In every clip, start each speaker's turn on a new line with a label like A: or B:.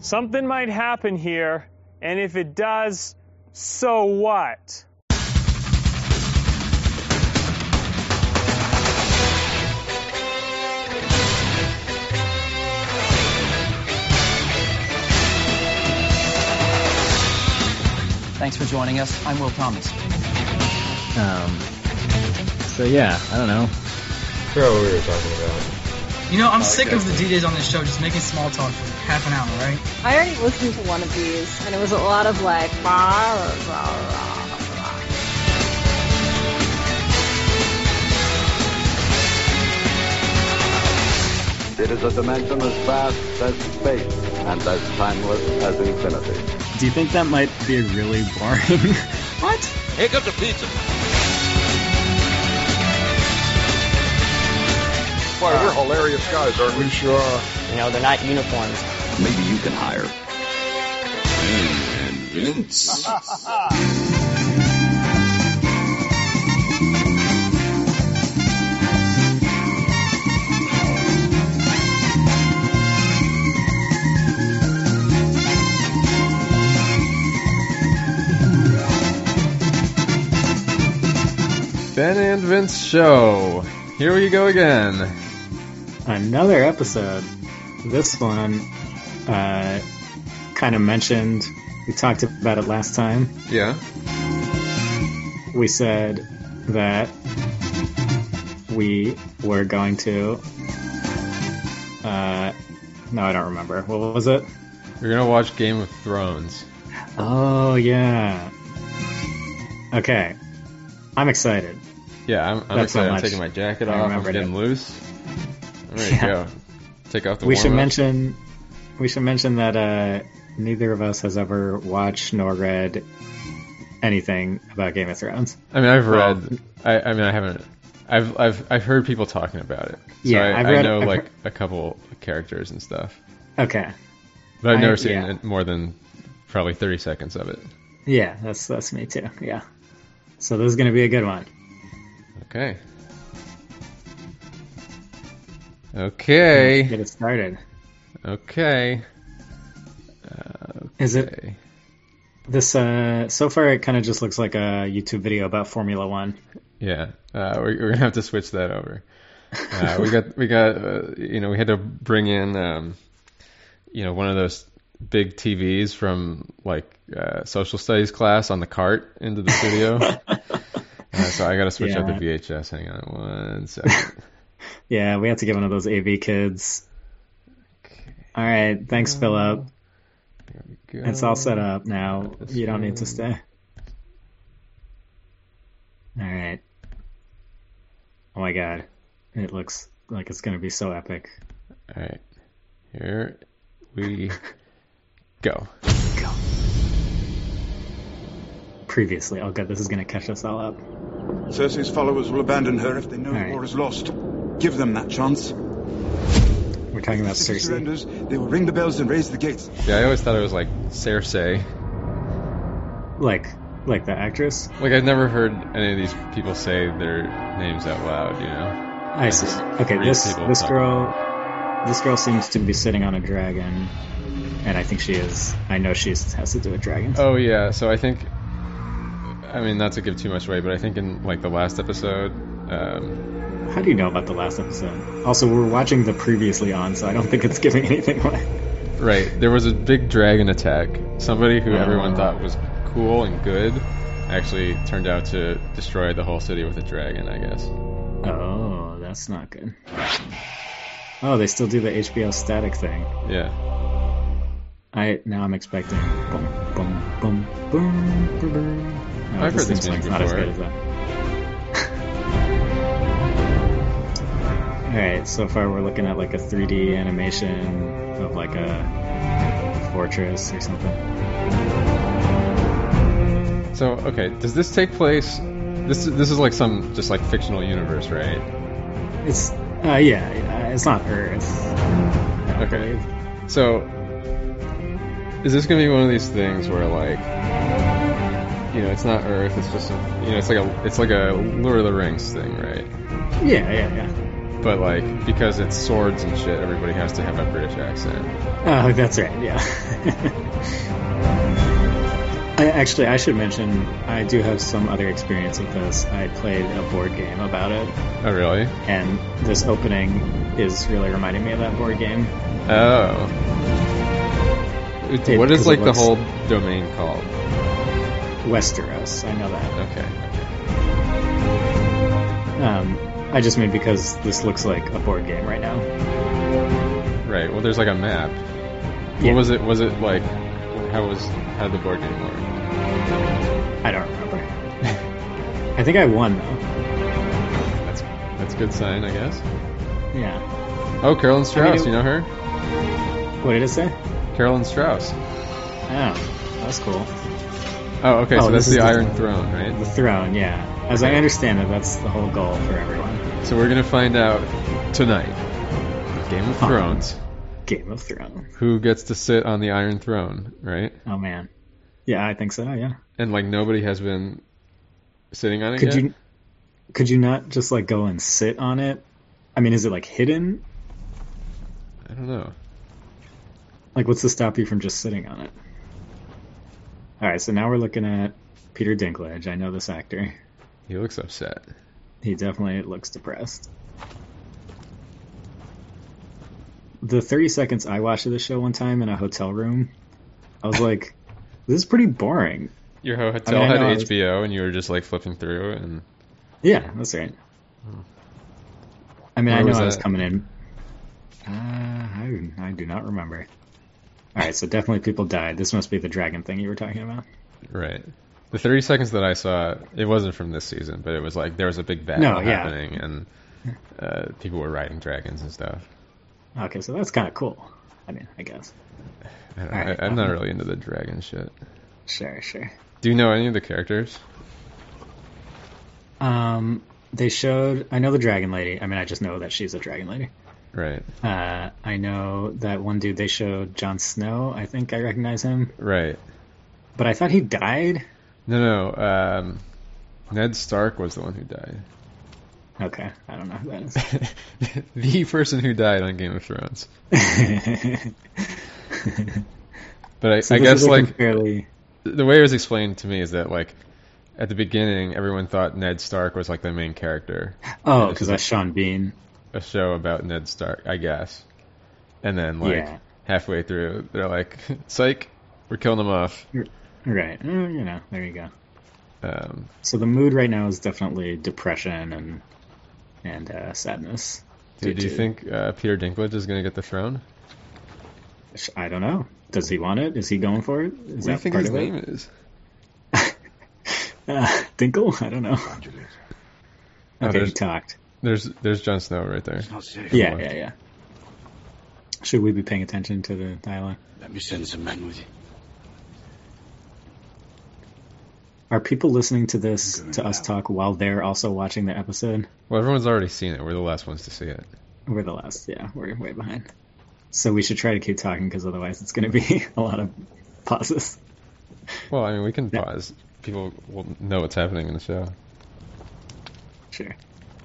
A: Something might happen here, and if it does, so what?
B: Thanks for joining us. I'm Will Thomas.
C: So yeah, I don't know.
D: I forgot what we were talking about.
E: You know, I'm sick of the DJs on this show just making small talk for half an hour, right?
F: I already listened to one of these, and it was a lot of like, rah, rah, rah, rah.
G: It is a dimension as vast as space and as timeless as infinity.
C: Do you think that might be really boring?
E: What?
H: Here comes the pizza.
I: Boy, we're hilarious guys, aren't we?
J: Sure.
K: You know, they're not uniforms.
G: Maybe you can hire.
H: And Vince.
D: Ben and Vince Show. Here we go again.
C: Another episode. This one, kind of mentioned, we talked about it last time.
D: Yeah.
C: We said that we were going to, no, I don't remember. What was it?
D: We're gonna watch Game of Thrones.
C: Oh, yeah. Okay. I'm excited.
D: Yeah, I'm
C: That's
D: excited.
C: how
D: I'm taking my
C: much
D: jacket
C: I
D: off. I'm
C: remembered
D: getting
C: it.
D: loose. I'm ready to go. Take off the
C: We should
D: warm-ups.
C: mention that neither of us has ever watched nor read anything about Game of Thrones.
D: I mean, I've read. I mean, I haven't. I've heard people talking about it. So
C: Yeah,
D: I know like a couple characters and stuff.
C: Okay.
D: But I've never seen
C: yeah.
D: it more than probably 30 seconds of it.
C: Yeah, that's me too. Yeah. So this is going to be a good one.
D: Okay. Okay.
C: Get it started.
D: Okay.
C: Is it this? So far, it kind of just looks like a YouTube video about Formula One.
D: Yeah. We're gonna have to switch that over. We got. We had to bring in one of those big TVs from like social studies class on the cart into the studio. So I got to switch out the VHS. Hang on one second.
C: Yeah, we have to get one of those AV kids. Okay. All right, thanks, Philip. It's all set up now. You don't need to stay. All right. Oh my god, it looks like it's gonna be so epic.
D: All right, here we go.
C: Previously, oh god, this is gonna catch us all up.
J: Cersei's followers will abandon her if they know the war is lost. Give them that chance.
C: We're talking about
J: If the city
C: Cersei.
J: surrenders, they will ring the bells and raise the gates.
D: Yeah, I always thought it was like Cersei.
C: Like the actress?
D: Like I've never heard any of these people say their names out loud. You know.
C: I see. Okay, this girl seems to be sitting on a dragon, and I think she is. I know she has to do with dragons.
D: Oh yeah, so I think. I mean, not to give too much away, but I think in like the last episode.
C: How do you know about the last episode? Also, we're watching the previously on, so I don't think it's giving anything away.
D: Right, there was a big dragon attack. Somebody who everyone thought was cool and good actually turned out to destroy the whole city with a dragon, I guess.
C: Oh, that's not good. Oh, they still do the HBO static thing.
D: Yeah.
C: Now I'm expecting boom, boom, boom, boom, boom, boom. No,
D: I've heard this
C: thing's
D: music
C: not as
D: before.
C: good as that. Alright, so far we're looking at like a 3D animation of like a fortress or something.
D: So, okay, does this take place... This is like some just like fictional universe, right?
C: It's, it's not Earth. I believe.
D: So, is this going to be one of these things where like... it's not Earth, it's just... it's like a Lord of the Rings thing, right?
C: Yeah.
D: but like because it's swords and shit, everybody has to have a British accent.
C: Oh, that's right. Yeah. I should mention I do have some other experience with this. I played a board game about it.
D: Oh, really?
C: And this opening is really reminding me of that board game.
D: Oh. What is like the whole domain called?
C: Westeros. I know that.
D: Okay.
C: I just mean because this looks like a board game right now.
D: Right. Well, there's like a map.
C: Yeah.
D: What was it? Was it like how did the board game work?
C: I don't remember. I think I won though.
D: That's a good sign, I guess.
C: Yeah.
D: Oh, Carolyn Strauss. You know her?
C: What did it say?
D: Carolyn Strauss.
C: Oh, that's cool.
D: Oh, okay. So that's the Iron Throne, right?
C: The throne, yeah. As I understand it, that's the whole goal for everyone.
D: So we're gonna find out tonight. Game of Thrones.
C: Game of Thrones.
D: Who gets to sit on the Iron Throne, right?
C: Oh man. Yeah, I think so. Yeah.
D: And like nobody has been sitting on it yet?
C: Could you not just like go and sit on it? I mean, is it like hidden?
D: I don't know.
C: Like, what's to stop you from just sitting on it? All right, so now we're looking at Peter Dinklage. I know this actor.
D: He looks upset.
C: He definitely looks depressed. The 30 seconds I watched of the show one time in a hotel room, I was like, this is pretty boring.
D: Your hotel had HBO and you were just like flipping through and...
C: Yeah, that's right. I mean, I know I was coming in. I do not remember. Alright, so definitely people died. This must be the dragon thing you were talking about.
D: Right. The 30 seconds that I saw, it wasn't from this season, but it was like there was a big battle happening and people were riding dragons and stuff.
C: Okay, so that's kind of cool. I mean, I guess.
D: I'm not really into the dragon shit.
C: Sure.
D: Do you know any of the characters?
C: They showed... I know the dragon lady. I mean, I just know that she's a dragon lady.
D: Right.
C: I know that one dude they showed, Jon Snow. I think I recognize him.
D: Right.
C: But I thought he died.
D: No. Ned Stark was the one who died.
C: Okay, I don't know who that is.
D: The person who died on Game of Thrones. But I guess like the way it was explained to me is that like at the beginning everyone thought Ned Stark was like the main character.
C: Oh, because that's Sean Bean.
D: A show about Ned Stark, I guess. And then like halfway through they're like, psych, we're killing him off.
C: Right. There you go. So the mood right now is definitely depression and sadness.
D: Do you think Peter Dinklage is going to get the throne?
C: I don't know. Does he want it? Is he going for it?
D: What do you think his name is?
C: Dinkle? I don't know. Okay, he talked.
D: There's Jon Snow right there.
C: Yeah. Should we be paying attention to the dialogue?
H: Let me send some men with you.
C: Are people listening to this, to us talk, while they're also watching the episode?
D: Well, everyone's already seen it. We're the last ones to see it.
C: We're the last, yeah. We're way behind. So we should try to keep talking, because otherwise it's going to be a lot of pauses.
D: Well, I mean, we can pause. People will know what's happening in the show.
C: Sure.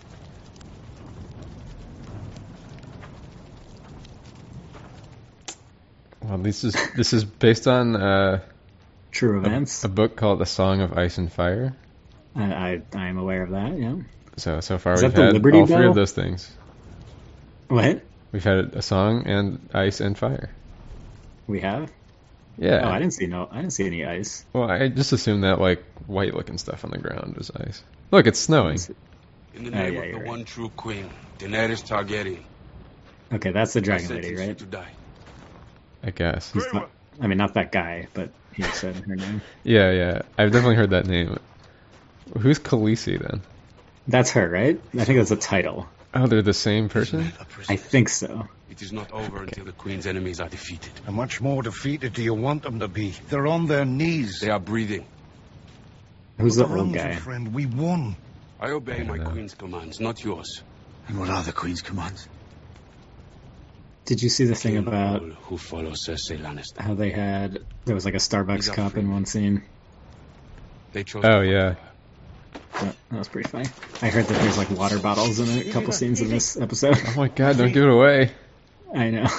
D: Well, this is based on...
C: True events.
D: A book called A Song of Ice and Fire.
C: I am aware of that, yeah.
D: So far we've had all three of those things.
C: What?
D: We've had a song and ice and fire.
C: We have?
D: Yeah.
C: Oh, I didn't see any ice.
D: Well, I just assumed that like white looking stuff on the ground was ice. Look, it's snowing.
H: In the name of the one true queen, Daenerys Targaryen.
C: Okay, that's the dragon lady, right?
H: To die.
D: I guess.
C: Not that guy, but he said her name.
D: Yeah. I've definitely heard that name. Who's Khaleesi then?
C: That's her, right? I think that's a title.
D: Oh, they're the same person?
C: I think so.
H: It is not over until the queen's enemies are defeated.
L: How much more defeated do you want them to be? They're on their knees.
H: They are breathing.
C: Who's the old guy?
L: Friend, we won.
H: I obey my queen's commands, not yours.
L: And what are the queen's commands?
C: Did you see the thing about
H: who follows Cersei Lannister?
C: How there was like a Starbucks cup in one scene?
H: They chose
D: yeah.
C: but that was pretty funny. I heard that there's like water bottles in a couple scenes in this episode.
D: Oh my god, don't give it away.
C: I know.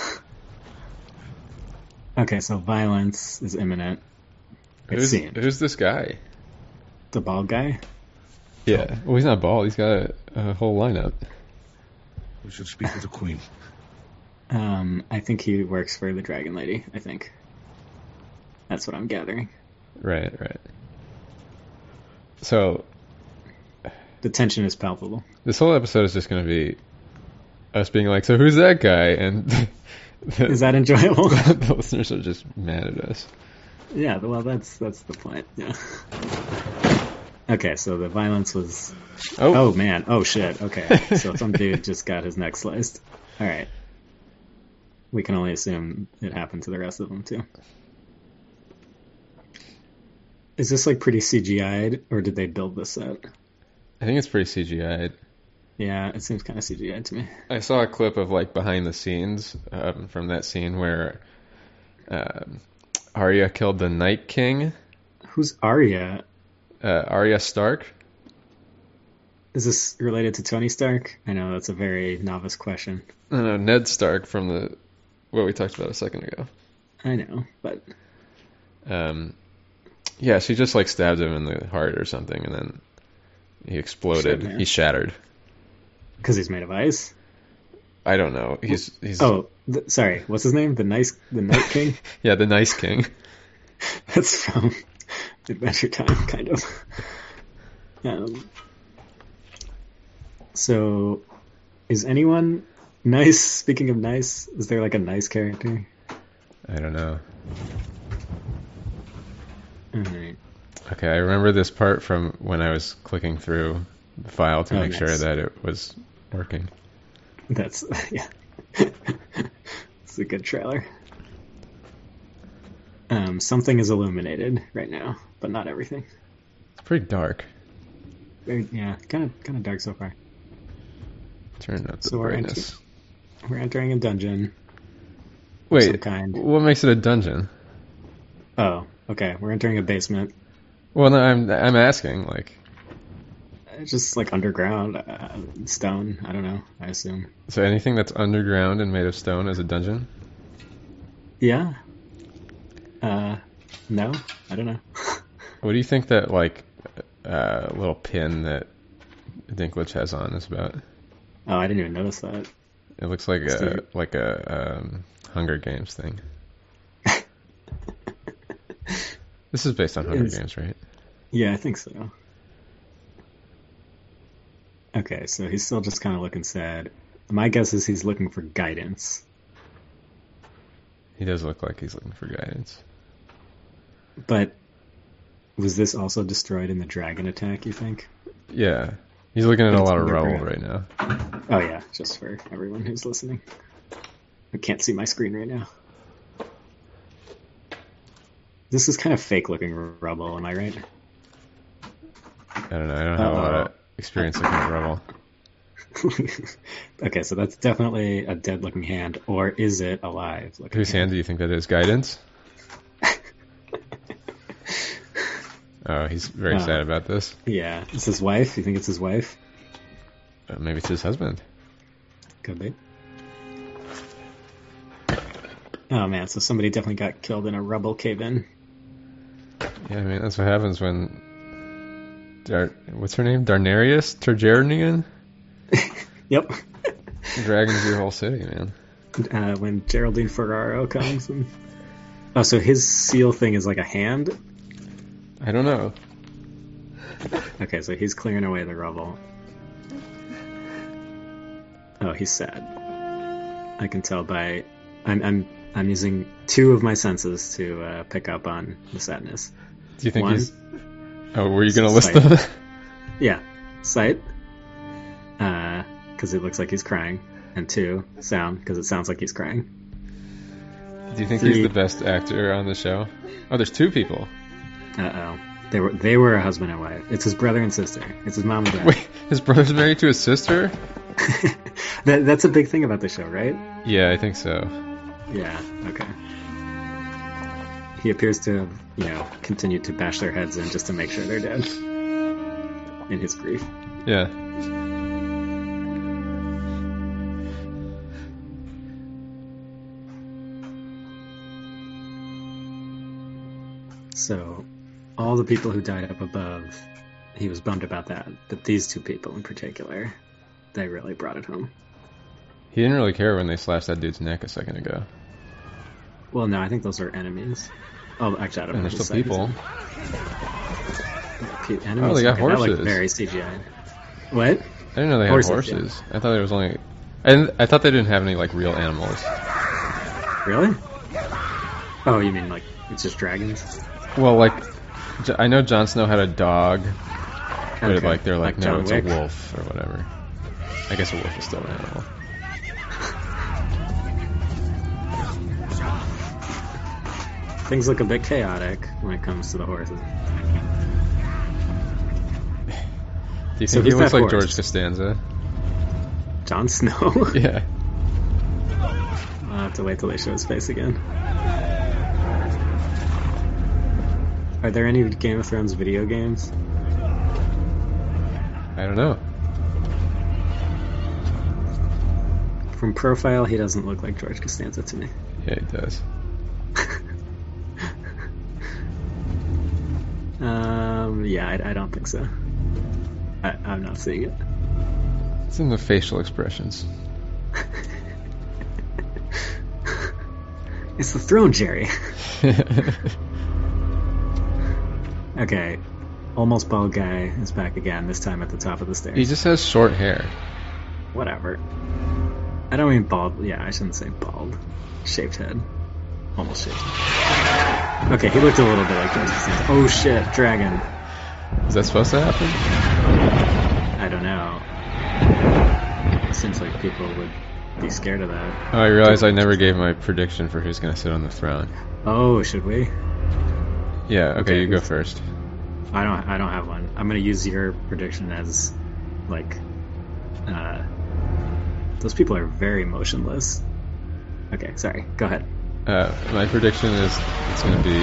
C: Okay, so violence is imminent.
D: Who's this guy?
C: The bald guy?
D: Yeah. Well, he's not bald. He's got a whole lineup.
L: We should speak with the queen.
C: I think he works for the Dragon Lady, I think. That's what I'm gathering.
D: Right. So...
C: the tension is palpable.
D: This whole episode is just going to be us being like, so who's that guy? And
C: is that enjoyable?
D: The listeners are just mad at us.
C: Yeah, well, that's the point. Yeah. Okay, so the violence was... Oh, man. Oh, shit. Okay. So some dude just got his neck sliced. All right. We can only assume it happened to the rest of them, too. Is this, like, pretty CGI'd, or did they build this set?
D: I think it's pretty CGI'd.
C: Yeah, it seems kind of CGI'd to me.
D: I saw a clip of, like, behind the scenes from that scene where Arya killed the Night King.
C: Who's Arya?
D: Arya Stark.
C: Is this related to Tony Stark? I know that's a very novice question.
D: No, Ned Stark from what we talked about a second ago.
C: I know, but...
D: yeah, she just, like, stabbed him in the heart or something, and then he exploded. He shattered.
C: Because he's made of ice?
D: I don't know. He's
C: sorry, what's his name? The Night King?
D: Yeah, the Nice King.
C: That's from Adventure Time, kind of. So, is anyone nice? Speaking of nice, is there like a nice character?
D: I don't know.
C: Alright.
D: Okay, I remember this part from when I was clicking through the file to make sure that it was working.
C: That's, yeah. It's a good trailer. Something is illuminated right now, but not everything.
D: It's pretty dark.
C: Yeah, kind of dark so far.
D: Turn up the brightness.
C: We're entering a dungeon.
D: Wait,
C: of some kind.
D: What makes it a dungeon?
C: Oh, okay. We're entering a basement.
D: Well, no, I'm asking, like...
C: It's just like underground, stone. I don't know. I assume.
D: So anything that's underground and made of stone is a dungeon?
C: Yeah. No, I don't know.
D: What do you think that like little pin that Dinklage has on is about?
C: Oh, I didn't even notice that.
D: It looks like a Hunger Games thing. This is based on Hunger Games, right?
C: Yeah, I think so. Okay, so he's still just kind of looking sad. My guess is he's looking for guidance.
D: He does look like he's looking for guidance.
C: But was this also destroyed in the dragon attack, you think?
D: Yeah. He's looking at a lot of rubble right now.
C: Oh, yeah, just for everyone who's listening. I can't see my screen right now. This is kind of fake-looking rubble, am I right?
D: I don't know. I don't have a lot of experience looking at rubble.
C: Okay, so that's definitely a dead-looking hand, or is it alive?
D: Whose hand do you think that is? Guidance? Oh, he's very sad about this.
C: Yeah. It's his wife? You think it's his wife?
D: Maybe it's his husband.
C: Could be. Oh, man, so somebody definitely got killed in a rubble cave-in.
D: Yeah, I mean, that's what happens when... what's her name? Darnarius? Targaryen?
C: Yep.
D: Dragons your whole city, man.
C: When Geraldine Ferraro comes. And... Oh, so his seal thing is like a hand?
D: I don't know.
C: Okay, so he's clearing away the rubble. Oh, he's sad. I can tell by... I'm using two of my senses to pick up on the sadness.
D: Do you think
C: One,
D: he's... Oh, were you going to list them?
C: Yeah. Sight. Because it looks like he's crying. And two, sound, because it sounds like he's crying.
D: Do you think he's the best actor on the show? Oh, there's two people.
C: Uh-oh. They were a husband and wife. It's his brother and sister. It's his mom and dad.
D: Wait, his brother's married to his sister?
C: That's a big thing about the show, right?
D: Yeah, I think so.
C: Yeah, okay. He appears to have, continued to bash their heads in just to make sure they're dead. in his grief.
D: Yeah.
C: So, all the people who died up above, he was bummed about that. But these two people in particular, they really brought it home.
D: He didn't really care when they slashed that dude's neck a second ago.
C: Well, no, I think those are enemies. Oh, actually, I don't know.
D: And they're still people.
C: Enemies,
D: oh, they got horses.
C: That, like, very CGI. What?
D: I didn't know they had horses. Yeah. I thought there was only... I thought they didn't have any, like, real animals.
C: Really? Oh, you mean, like, it's just dragons?
D: Well, like, I know Jon Snow had a dog, but
C: okay.
D: like they're like, no,
C: John
D: it's
C: Wick?
D: a wolf or whatever. I guess a wolf is still an animal.
C: Things look a bit chaotic when it comes to the horses.
D: Do you think he looks like George Costanza?
C: Jon Snow?
D: Yeah.
C: I'll have to wait till they show his face again. Are there any Game of Thrones video games?
D: I don't know.
C: From profile, he doesn't look like George Costanza to me.
D: Yeah, he does.
C: Yeah, I don't think so. I'm not seeing it.
D: It's in the facial expressions.
C: It's the throne, Jerry. Okay, almost bald guy is back again, this time at the top of the stairs.
D: He just has short hair.
C: Whatever. I don't mean bald. Yeah, I shouldn't say bald. Shaved head. Almost shaved head. Okay, he looked a little bit like George Costanza. Oh shit, dragon.
D: Is that supposed to happen?
C: I don't know. It seems like people would be scared of that.
D: Oh, I realize I never gave my prediction for who's going to sit on the throne.
C: Oh, should we?
D: Yeah, okay, you go first.
C: I don't have one. I'm gonna use your prediction as, like, those people are very motionless. Okay, sorry. Go ahead.
D: My prediction is it's gonna be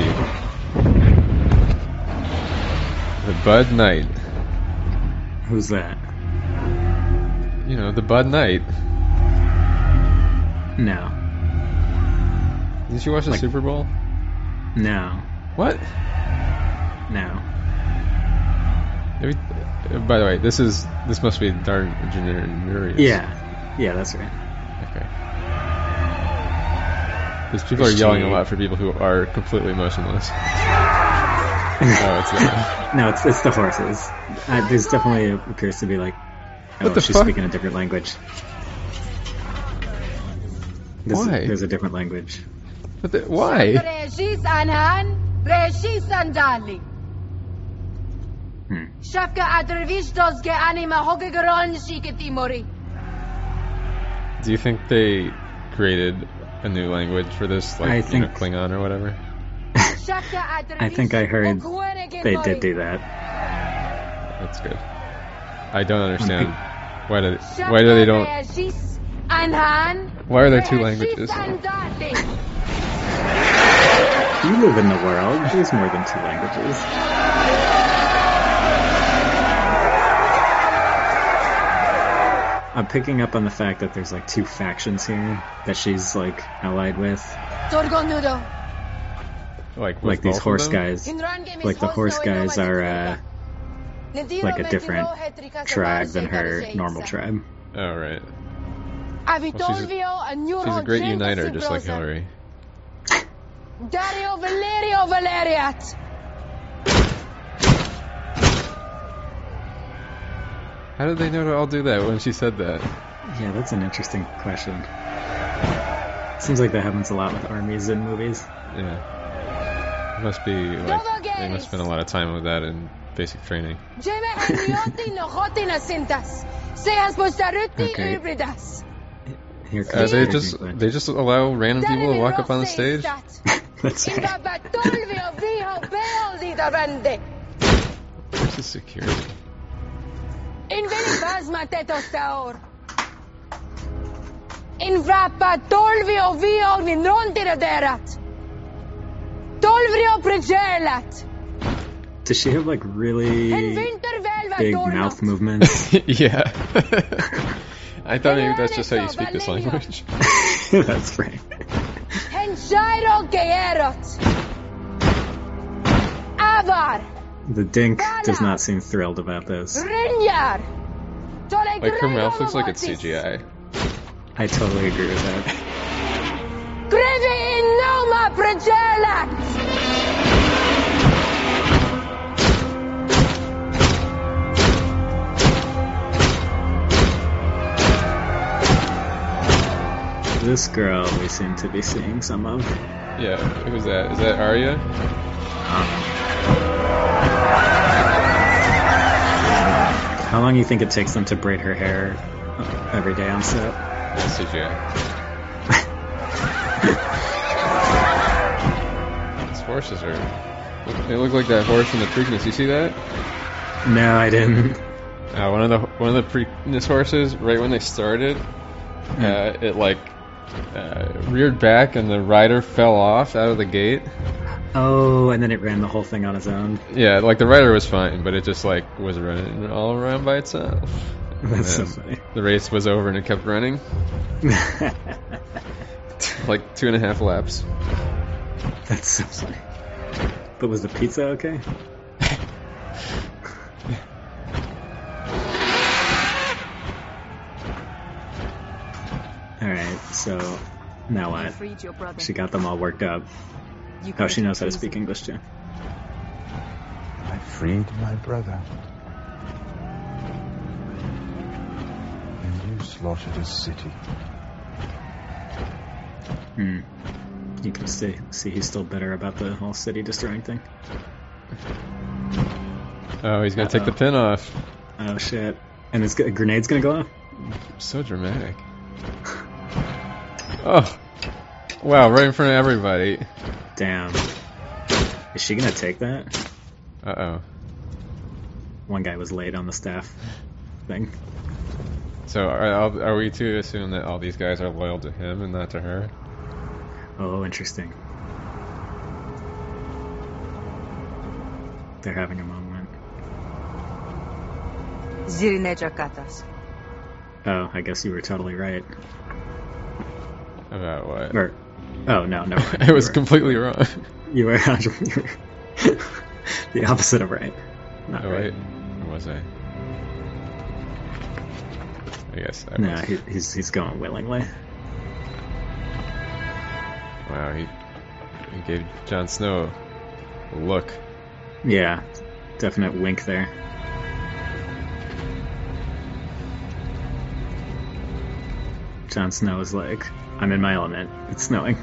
D: the Bud Knight.
C: Who's that?
D: You know, the Bud Knight.
C: No.
D: Did you watch the Super Bowl?
C: No.
D: What?
C: No.
D: By the way, this must be Dark Generius.
C: Yeah, that's right.
D: Okay. Because people are yelling a lot for people who are completely motionless. No, it's not.
C: No, it's the horses. There's definitely appears to be like, she's speaking a different language.
D: Why?
C: There's a different language.
D: But why? Do you think they created a new language for this, like, Klingon or whatever?
C: I think I heard they did do that.
D: That's good. I don't understand. Why do they don't... Why are there two languages?
C: You live in the world. There's more than two languages. I'm picking up on the fact that there's like two factions here that she's like allied with. Like these horse guys. Like the horse guys are like a different tribe than her normal tribe.
D: Oh, right. Well, she's a great uniter, just like Hillary.
M: Dario Valerio Valeriat.
D: How did they know to all do that when she said that?
C: Yeah, that's an interesting question. Seems like that happens a lot with armies in movies.
D: Yeah. It must be like they must spend a lot of time with that in basic training.
C: Okay. Here comes
D: they just allow random people to walk up on the stage?
C: That's right.
D: Where's the security?
M: In vrappa tolvio vio vinron tiraderat. Tolvrio pregelat.
C: Does she have like really big mouth movements?
D: Yeah. I thought maybe that's just how you speak this language.
C: That's right. The Dink does not seem thrilled about this.
D: Like, her mouth looks like it's CGI.
C: I totally agree with that. This girl we seem to be seeing some of.
D: Yeah, who's that? Is that Arya?
C: How long do you think it takes them to braid her hair every day on set?
D: CGI. These horses are... They look like that horse in the Preakness. You see that?
C: No, I didn't.
D: One of the Preakness horses, right when they started, it like reared back and the rider fell off out of the gate.
C: Oh, and then it ran the whole thing on its own.
D: Yeah, like the rider was fine, but it just like was running all around by itself.
C: That's so funny.
D: The race was over and it kept running. Like 2.5 laps.
C: That's so funny. But was the pizza okay? Alright, so now what? She got them all worked up. Oh, she knows how to speak English too.
N: I freed my brother. And you slaughtered his city.
C: You can see he's still bitter about the whole city destroying thing.
D: Oh, he's gonna take the pin off.
C: Oh shit. And a grenade's gonna go off?
D: So dramatic. Oh. Wow, right in front of everybody.
C: Damn. Is she gonna take that?
D: Uh-oh.
C: One guy was late on the staff thing.
D: So are we to assume that all these guys are loyal to him and not to her?
C: Oh, interesting. They're having a moment. Oh, I guess you were totally right.
D: About what?
C: Oh, no.
D: I was completely wrong.
C: You were the opposite of right. Not right.
D: Or was I? I guess I
C: was. He's going willingly.
D: Wow, he gave Jon Snow a look.
C: Yeah, definite wink there. Jon Snow is like, I'm in my element. It's snowing.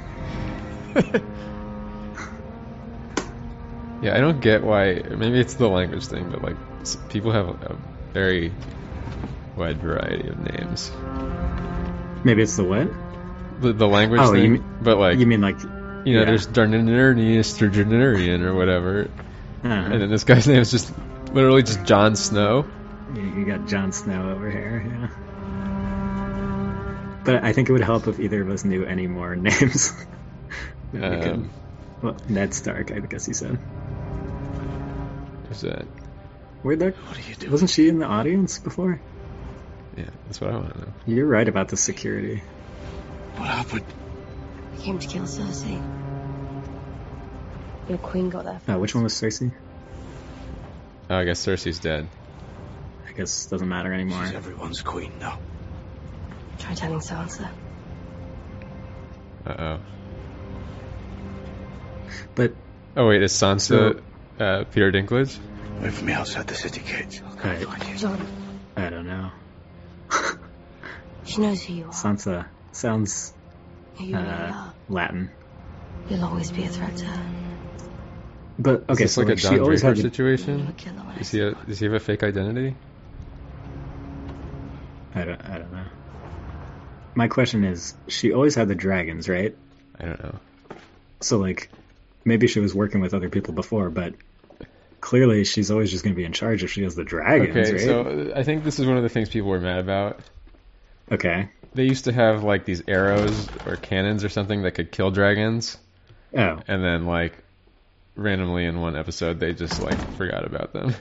D: Yeah, I don't get why. Maybe it's the language thing, but like people have a very wide variety of names.
C: Maybe it's the what?
D: The language thing. But like
C: you mean like
D: there's Darnarian or whatever, and then this guy's name is just literally just Jon Snow.
C: You got Jon Snow over here, yeah. But I think it would help if either of us knew any more names. Well, Ned Stark, I guess he said.
D: Who's that?
C: What are you doing? Wasn't she in the audience before?
D: Yeah, that's what I want to know.
C: You're right about the security.
H: What happened?
F: We came to kill Cersei. Your queen got there first.
C: Oh, which one was Cersei?
D: Oh, I guess Cersei's dead.
C: I guess it doesn't matter anymore.
H: She's everyone's queen now.
F: Try telling Sansa.
D: Uh-oh.
C: But...
D: Oh, wait, is Sansa Peter Dinklage?
H: Wait for me outside the city gates.
F: John.
C: I don't know.
F: She knows who you are.
C: Sansa sounds
F: who you really are.
C: Latin.
F: You'll always be a threat to her.
C: But okay,
D: so
C: like
D: a Don Draper situation. Does he have a fake identity?
C: I don't know. My question is, she always had the dragons, right?
D: I don't know.
C: So like, maybe she was working with other people before, but clearly she's always just going to be in charge if she has the dragons,
D: okay,
C: right?
D: So I think this is one of the things people were mad about.
C: Okay.
D: They used to have like these arrows or cannons or something that could kill dragons.
C: Oh.
D: And then like randomly in one episode they just like forgot about them.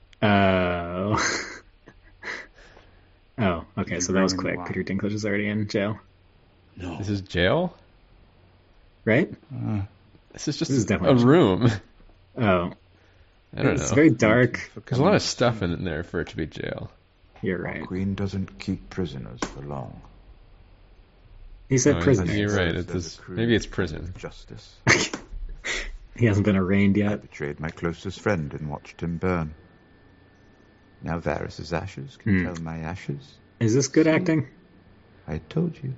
C: Oh, okay, so that was quick. Peter Dinklage is already in jail.
H: No.
D: This is jail?
C: Right?
D: This is just
C: This is
D: a
C: definitely
D: room.
C: Oh.
D: I don't know.
C: It's very dark.
D: There's a lot of stuff in there for it to be jail.
C: You're right.
N: The Queen doesn't keep prisoners for long.
C: He said prison.
D: You're right. Maybe it's prison.
N: Justice.
C: He hasn't been arraigned
N: I
C: yet.
N: betrayed my closest friend and watched him burn. Now Varys' ashes can tell my ashes.
C: Is this good acting?
N: I told you.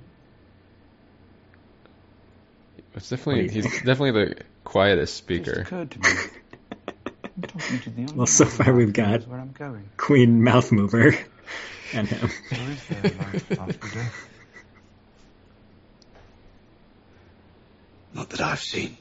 D: He's definitely the quietest speaker.
N: It occurred to me. I'm talking to the only
C: Well, so far we've got
N: where I'm going.
C: Queen Mouth Mover and him.
N: Or is there life after death?
H: Not that I've seen.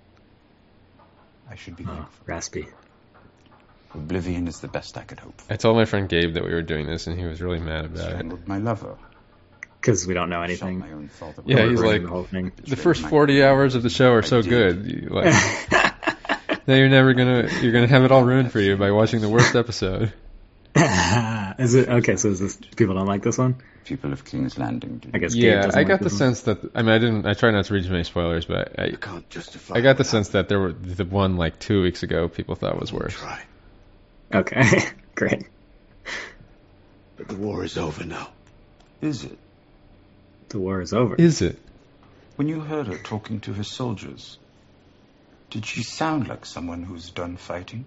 N: I should be
C: thankful. Raspy.
N: Oblivion is the best I could hope for.
D: I told my friend Gabe that we were doing this, and he was really mad about it.
N: Strangled my lover.
C: Because we don't know anything.
N: My own fault.
D: Yeah, he's like, the first 40 hours of the show are so good. Now you're gonna have it all ruined for you by watching the worst episode.
C: Is it okay? So is this people don't like this one?
N: People of King's Landing.
C: I guess.
D: Yeah, I got the sense that I try not to read too many spoilers, but I
H: can't justify.
D: I got the sense that there were the one like 2 weeks ago people thought was worse.
C: Okay, great.
H: But the war is over now.
N: Is it?
C: The war is over.
D: Is it?
N: When you heard her talking to her soldiers, did she sound like someone who's done fighting?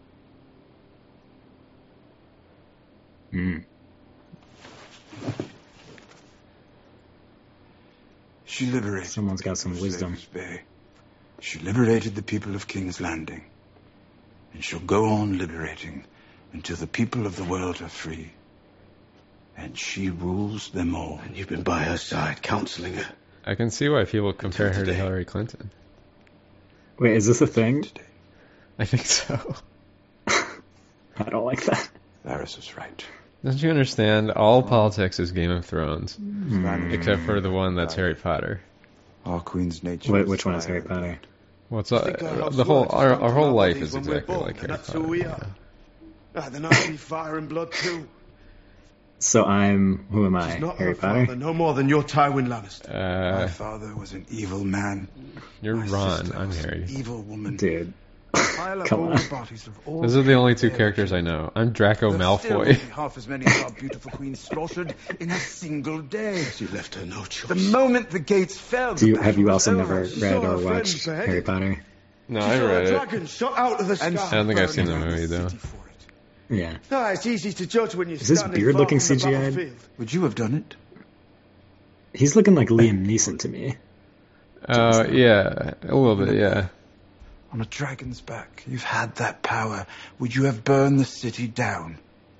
H: She liberated.
C: Someone's got some wisdom.
H: Bay. She liberated the people of King's Landing. And she'll go on liberating until the people of the world are free. And she rules them all. And you've been by her side, counseling her.
D: I can see why people compare her to Hillary Clinton.
C: Wait, is this a thing?
D: I think so.
C: I don't like that.
H: Varys was right.
D: Don't you understand? All politics is Game of Thrones, except for the one that's Harry Potter.
N: Our Queen's nature.
C: Which one is Harry Potter?
D: Well, it's our whole life is exactly like Harry
H: That's
D: Potter.
H: who we are. Then I'll be fire and blood too.
C: So who am I?
H: She's not
C: Harry
H: her
C: Potter?
H: father, no more than your Tywin Lannister.
D: My
H: father was an evil man.
D: You're Ron. I'm Harry.
H: Evil woman.
C: Dude.
H: Come on.
D: Those are the only 2 characters I know. I'm Draco Malfoy.
H: Half as many of our beautiful queens slaughtered in a single day. She left her no choice. The moment the gates fell.
C: Have you also never read or watched Harry Potter?
D: No, I read it.
H: Dragon shot out of the sky.
D: I don't think I've seen the movie though.
C: Yeah.
H: It's easy to judge when you're
C: Is this beard looking CGI?
H: Would you have done it?
C: He's looking like Liam Neeson to me.
D: Yeah, a little bit, yeah.
H: On a dragon's back, you've had that power. Would you have burned the city down?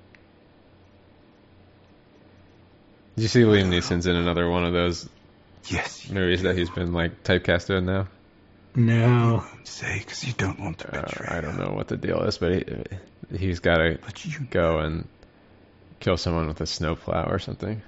D: Did you see Liam Neeson's in another one of those movies that he's been like typecasted in now?
C: No.
H: Say, because you don't want to betray.
D: I don't know what the deal is, but he's got to go and kill someone with a snowplow or something.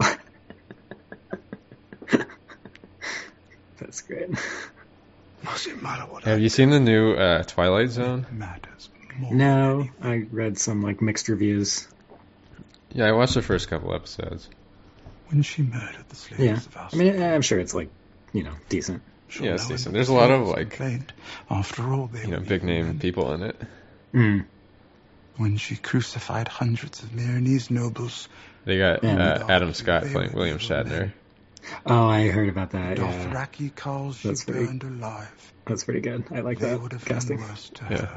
C: That's great.
D: Have you seen the new Twilight Zone?
C: No, I read some like mixed reviews.
D: Yeah, I watched the first couple episodes.
H: When she murdered the slaves of
C: I mean, I'm sure it's like, decent.
D: Yeah, it's decent. There's a lot of like,
H: after all,
D: big name people in it.
H: When she crucified hundreds of Myronese nobles,
D: they got Adam Scott playing William Shatner.
C: Oh, I heard about that.
H: Dothraki calls she burned alive.
C: That's pretty good. I like that casting.
D: Yeah.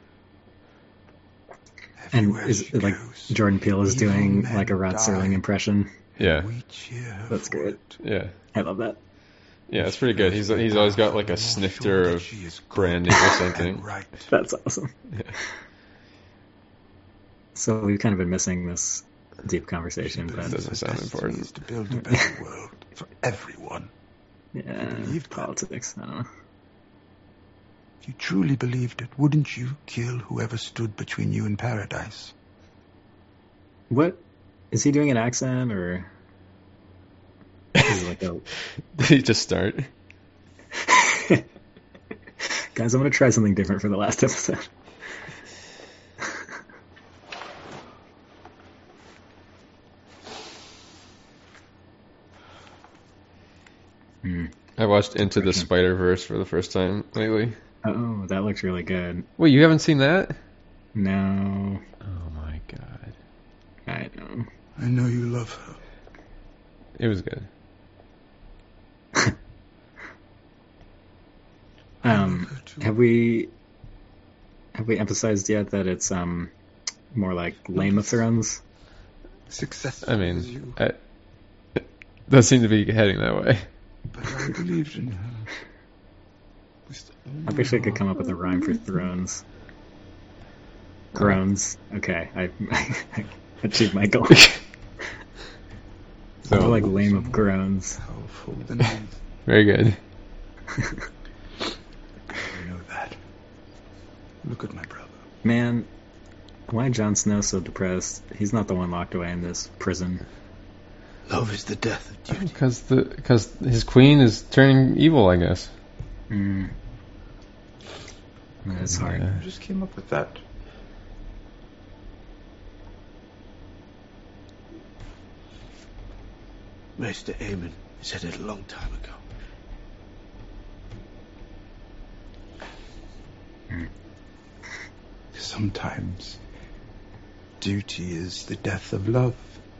C: And is it like Jordan Peele is doing like a Rod Serling impression?
D: Yeah.
C: That's great.
D: Yeah.
C: I love that.
D: Yeah, it's pretty good. He's always got like a snifter of branding or something.
C: That's awesome.
D: Yeah.
C: So we've kind of been missing this deep conversation, but
D: it doesn't sound important.
H: To build a better world for everyone.
C: Yeah, politics. I don't know.
H: If you truly believed it, wouldn't you kill whoever stood between you and paradise?
C: What is he doing? An accent or? Is it like a...
D: Did he just start?
C: Because Guys, I'm going to try something different for the last episode.
D: I watched Into the Spider-Verse for the first time lately.
C: Oh, that looks really good.
D: Wait, you haven't seen that?
C: No.
D: Oh my god.
C: I know.
H: I know you love her.
D: It was good.
C: Have we emphasized yet that it's more like Game of Thrones?
H: Successful.
D: I mean, it does seem to be heading that way.
H: But I believed in her.
C: I wish I could come up with a rhyme for thrones. Groans. Okay, I achieved my goal. So like lame of groans.
D: Very good.
H: I know that. Look at my brother.
C: Man, why Jon Snow so depressed? He's not the one locked away in this prison.
L: Love is the death of duty.
D: Because his queen is turning evil, I guess.
C: That's hard.
N: I just came up with that.
L: Maester Aemon said it a long time ago.
H: Sometimes duty is the death of love.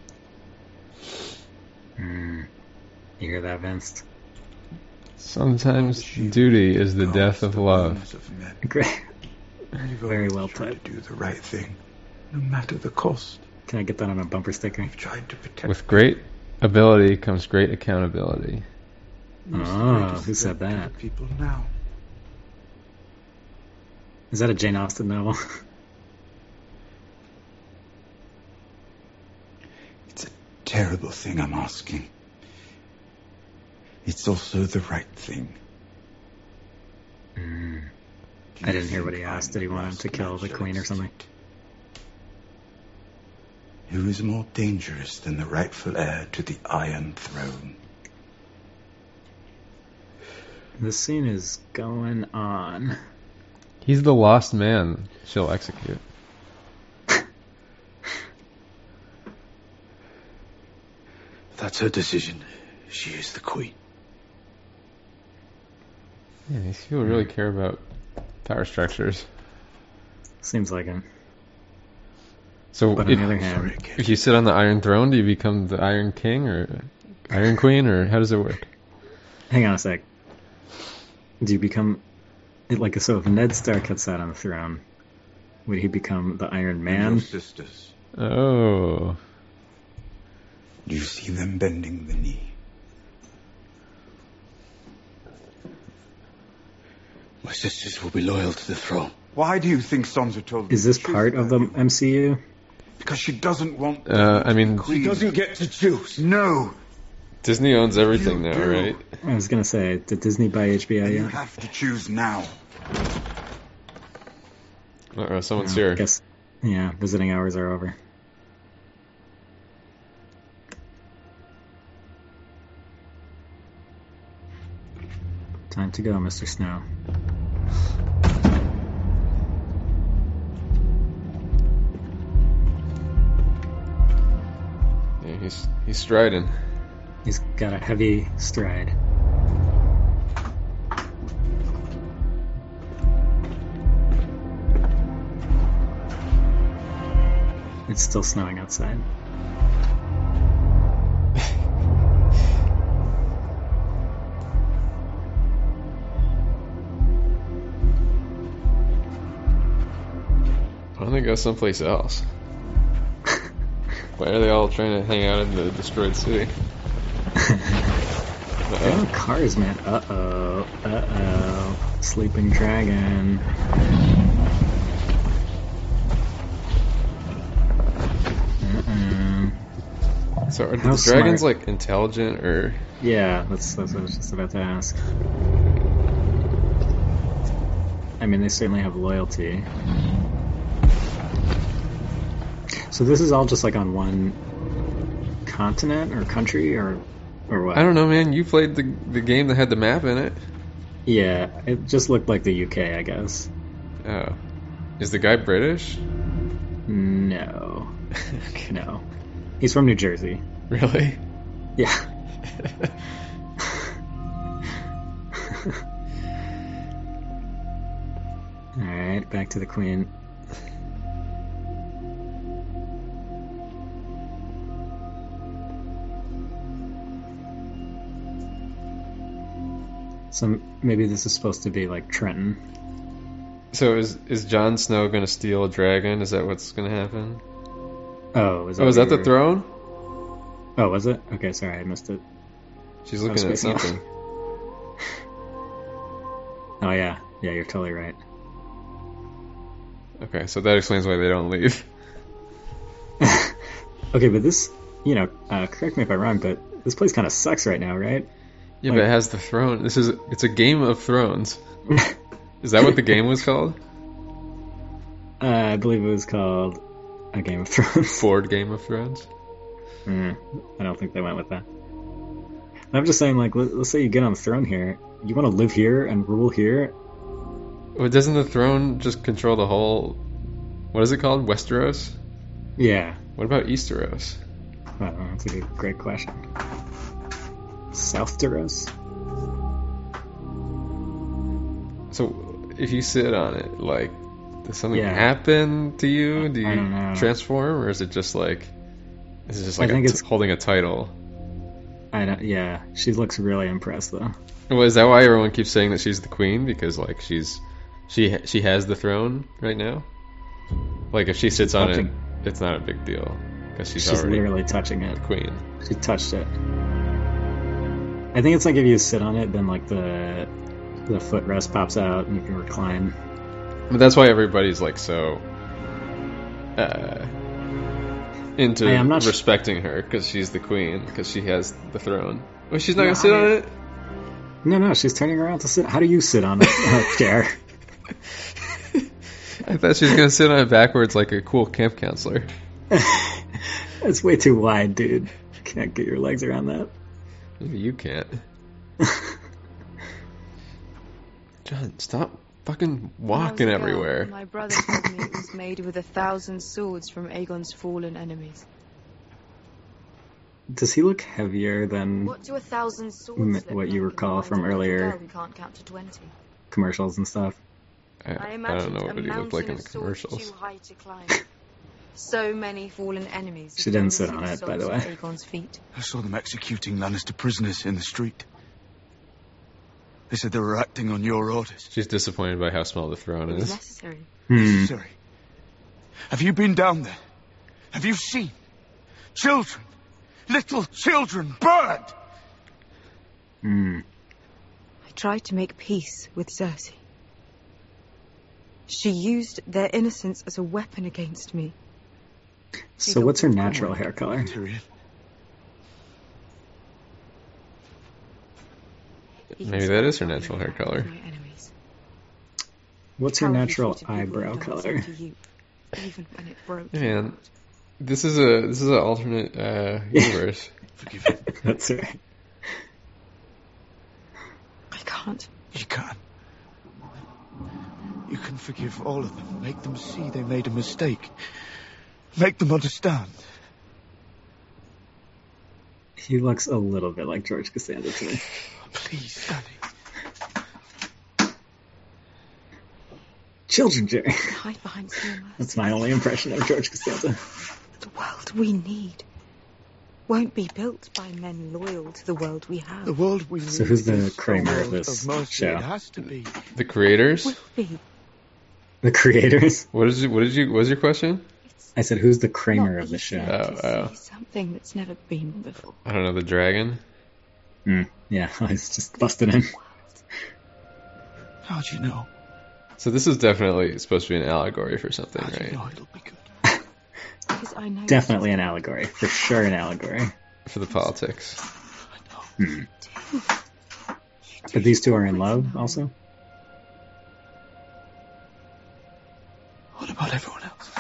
C: You hear that, Vince?
D: Sometimes duty is the death of love.
C: Great.
H: Very well put. To do the right thing, no matter the cost.
C: Can I get that on a bumper sticker?
H: I've tried to protect.
D: With great ability comes great accountability.
C: Oh, who said that?
H: People now.
C: Is that a Jane Austen novel?
H: It's a terrible thing I'm asking. It's also the right thing.
C: I didn't hear what he asked. Did he want him to kill the queen or something?
H: Who is more dangerous than the rightful heir to the Iron Throne?
C: This scene is going on.
D: He's the lost man she'll execute.
L: That's her decision. She is the queen.
D: Yeah, these people really care about power structures.
C: Seems like it.
D: So,
C: but on the other hand,
D: if you sit on the Iron Throne, do you become the Iron King or Iron Queen, or how does it work?
C: Hang on a sec. Do you become so? If Ned Stark had sat on the throne, would he become the Iron Man?
H: Your sisters.
D: Oh.
H: Do you see them bending the knee?
L: My sisters will be loyal to the throne.
H: Why do you think Sansa told?
C: Is this part of the MCU?
H: Because she doesn't want.
D: I mean,
H: she doesn't get to choose. No.
D: Disney owns everything now, right?
C: I was gonna say, did Disney buy HBO yet?
H: You have to choose now.
D: Someone's here.
C: I guess, yeah, visiting hours are over. Time to go, Mr. Snow.
D: Yeah, he's striding.
C: He's got a heavy stride. It's still snowing outside.
D: Why don't they go someplace else? Why are they all trying to hang out in the destroyed city?
C: They have cars, man. Uh-oh. Sleeping dragon.
D: So are the dragons like intelligent or?
C: Yeah, that's what I was just about to ask. I mean, they certainly have loyalty. So this is all just like on one continent or country or what?
D: I don't know, man. You played the game that had the map in it.
C: Yeah, it just looked like the UK, I guess.
D: Oh. Is the guy British?
C: No. No. He's from New Jersey.
D: Really?
C: Yeah. Alright, back to the Queen. So maybe this is supposed to be like Trenton.
D: So is Jon Snow going to steal a dragon? Is that what's going to happen?
C: Oh, is
D: that the throne?
C: Oh, was it? Okay, sorry, I missed it.
D: She's looking at something.
C: Oh yeah, you're totally right.
D: Okay, so that explains why they don't leave.
C: Okay, but this, correct me if I'm wrong, but this place kind of sucks right now, right?
D: Yeah, but it has the throne. It's a Game of Thrones. Is that what the game was called?
C: I believe it was called A Game of Thrones.
D: Board Game of Thrones?
C: I don't think they went with that. I'm just saying, like, let's say you get on the throne here. You want to live here and rule here?
D: Well, doesn't the throne just control the whole... What is it called? Westeros?
C: Yeah.
D: What about Easteros?
C: I don't know. That's a great question. Southeros?
D: So, if you sit on it, like, does something happen to you? Do you transform, or is it just like... Is it just like it's holding a title?
C: Yeah, she looks really impressed, though.
D: Well, is that why everyone keeps saying that she's the queen? Because, like, she has the throne right now? Like, if she sits on it, it's not a big deal. Because she's already
C: literally touching it.
D: Queen.
C: She touched it. I think it's like if you sit on it, then, like, the footrest pops out and you can recline.
D: But that's why everybody's, like, so... into respecting her, because she's the queen, because she has the throne. Well, she's not going to sit on it?
C: No, she's turning around to sit. How do you sit on a chair?
D: I thought she was going to sit on it backwards like a cool camp counselor.
C: That's way too wide, dude. You can't get your legs around that.
D: Maybe you can't. John, stop fucking walking everywhere.
O: My brother told me it was made with 1,000 swords from Aegon's fallen enemies.
C: Does he look heavier than
O: what do 1,000 swords
C: what you recall from earlier
O: who can't count to 20?
C: Commercials and stuff?
D: I don't know what he looked like in the commercials.
O: Too high to climb. So many fallen enemies.
C: She didn't sit on it, by the way.
O: Aegon's feet.
J: I saw them executing Lannister prisoners in the street. They said they were acting on your orders.
D: She's disappointed by how small the throne is.
O: Necessary.
J: Necessary. Have you been down there? Have you seen children, little children burned?
O: I tried to make peace with Cersei. She used their innocence as a weapon against me.
C: So what's her natural hair color?
D: Maybe that is her natural hair color.
C: What's her natural eyebrow color?
D: Man, this is an alternate universe.
J: Forgive me.
C: That's right.
O: I can't.
J: You can. You can forgive all of them. Make them see they made a mistake. Make them understand.
C: He looks a little bit like George Costanza to me.
J: Please, Daddy.
C: Children, Jerry.
O: Hide behind Silmar.
C: That's my only impression of George Costanza.
O: The world we need won't be built by men loyal to the world we have.
J: The world we need.
C: So who's the Kramer of this show?
J: It has to be.
D: The creators?
O: Will be.
C: The creators?
D: What was your question?
C: I said, who's the Kramer of the show?
O: Oh. Something that's never been before.
D: I don't know, the dragon?
C: Yeah, he's just busted in.
J: How'd you know?
D: So this is definitely supposed to be an allegory for something, right?
J: You know it'll be good.
O: I know
C: Definitely an allegory. For sure an allegory.
D: For the politics.
J: I know.
C: But these two are in love, also?
J: What about everyone else?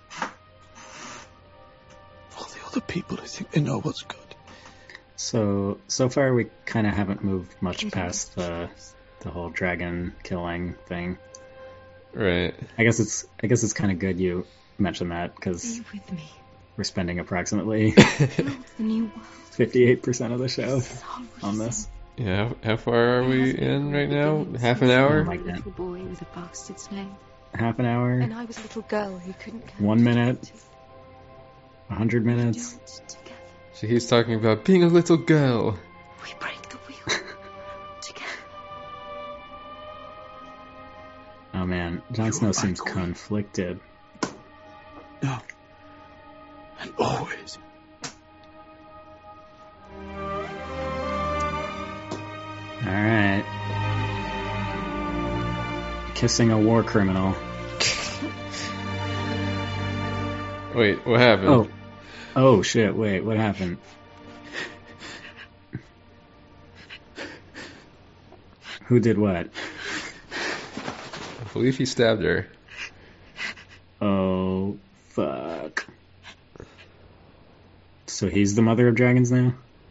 J: All the other people who think they know what's good.
C: So far we kind of haven't moved much past the the whole dragon killing thing.
D: Right.
C: I guess it's kind of good you mentioned that because we're spending approximately 58% of the show on this.
D: Yeah. How far are we in right now? Half an hour?
O: A little boy with a bastard's name.
C: Half an hour.
O: And I was a little girl who couldn't count.
C: 1 minute. 100 minutes.
D: So he's talking about being a little girl.
O: We break the wheel together.
C: Oh man, Jon Snow seems conflicted.
J: No. And always.
C: Alright. Kissing a war criminal.
D: Wait, what happened?
C: Oh shit, wait, what happened? Who did what?
D: I believe he stabbed her.
C: Oh, fuck. So he's the mother of dragons now?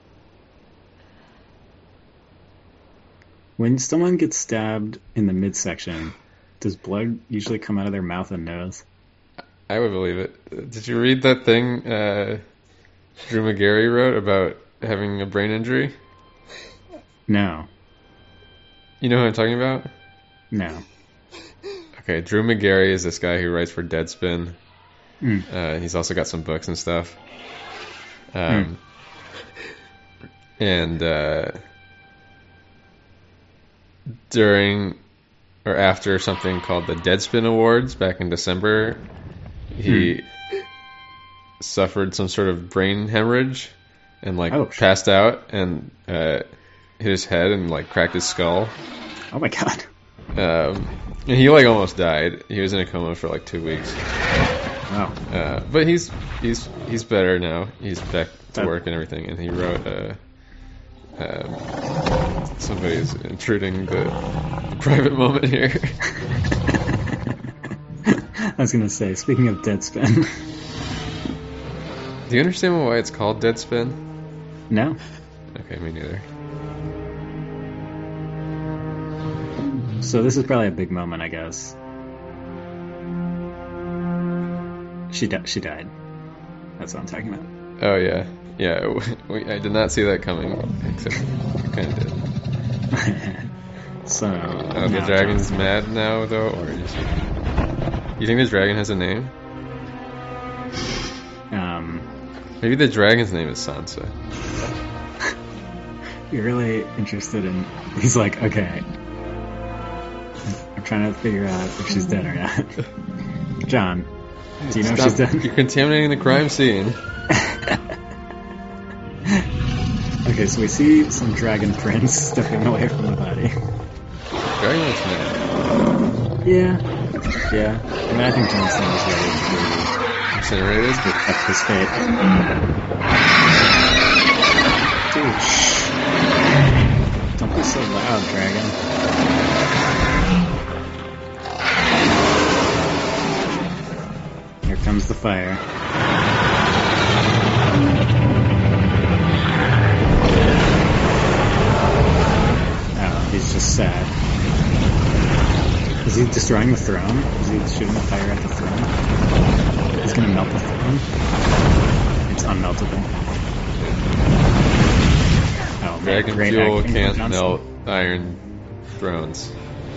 C: When someone gets stabbed in the midsection, does blood usually come out of their mouth and nose?
D: I would believe it. Did you read that thing Drew McGarry wrote about having a brain injury?
C: No.
D: You know who I'm talking about?
C: No.
D: Okay, Drew McGarry is this guy who writes for Deadspin.
C: Mm.
D: He's also got some books and stuff. And during or after something called the Deadspin Awards back in December, he suffered some sort of brain hemorrhage and passed out and hit his head and cracked his skull.
C: Oh my god.
D: And he almost died. He was in a coma for 2 weeks.
C: Wow.
D: But he's better now. He's back to work and everything. And he wrote somebody's intruding the private moment here.
C: I was gonna say, speaking of Deadspin.
D: Do you understand why it's called Deadspin?
C: No.
D: Okay, me neither.
C: So this is probably a big moment, I guess. She died. That's what I'm talking about.
D: Oh yeah, yeah. I did not see that coming, except I kind of did.
C: So
D: the dragon's mad now, though, or just you think the dragon has a name? Maybe the dragon's name is Sansa.
C: You're really interested in. He's like, okay. I'm trying to figure out if she's dead or not. John, do you know if she's dead?
D: You're contaminating the crime scene.
C: Okay, so we see some dragon prince stepping away from the body.
D: Dragon looks mad.
C: Yeah. I mean, I think Jon Snow is ready to be
D: incinerated.
C: That's his fate. Dude, shh. Don't be so loud, dragon. Here comes the fire. Oh, he's just sad. Is he destroying the throne? Is he shooting the fire at the throne? He's gonna melt the throne? It's unmeltable. Oh,
D: Dragon fuel can't melt iron thrones.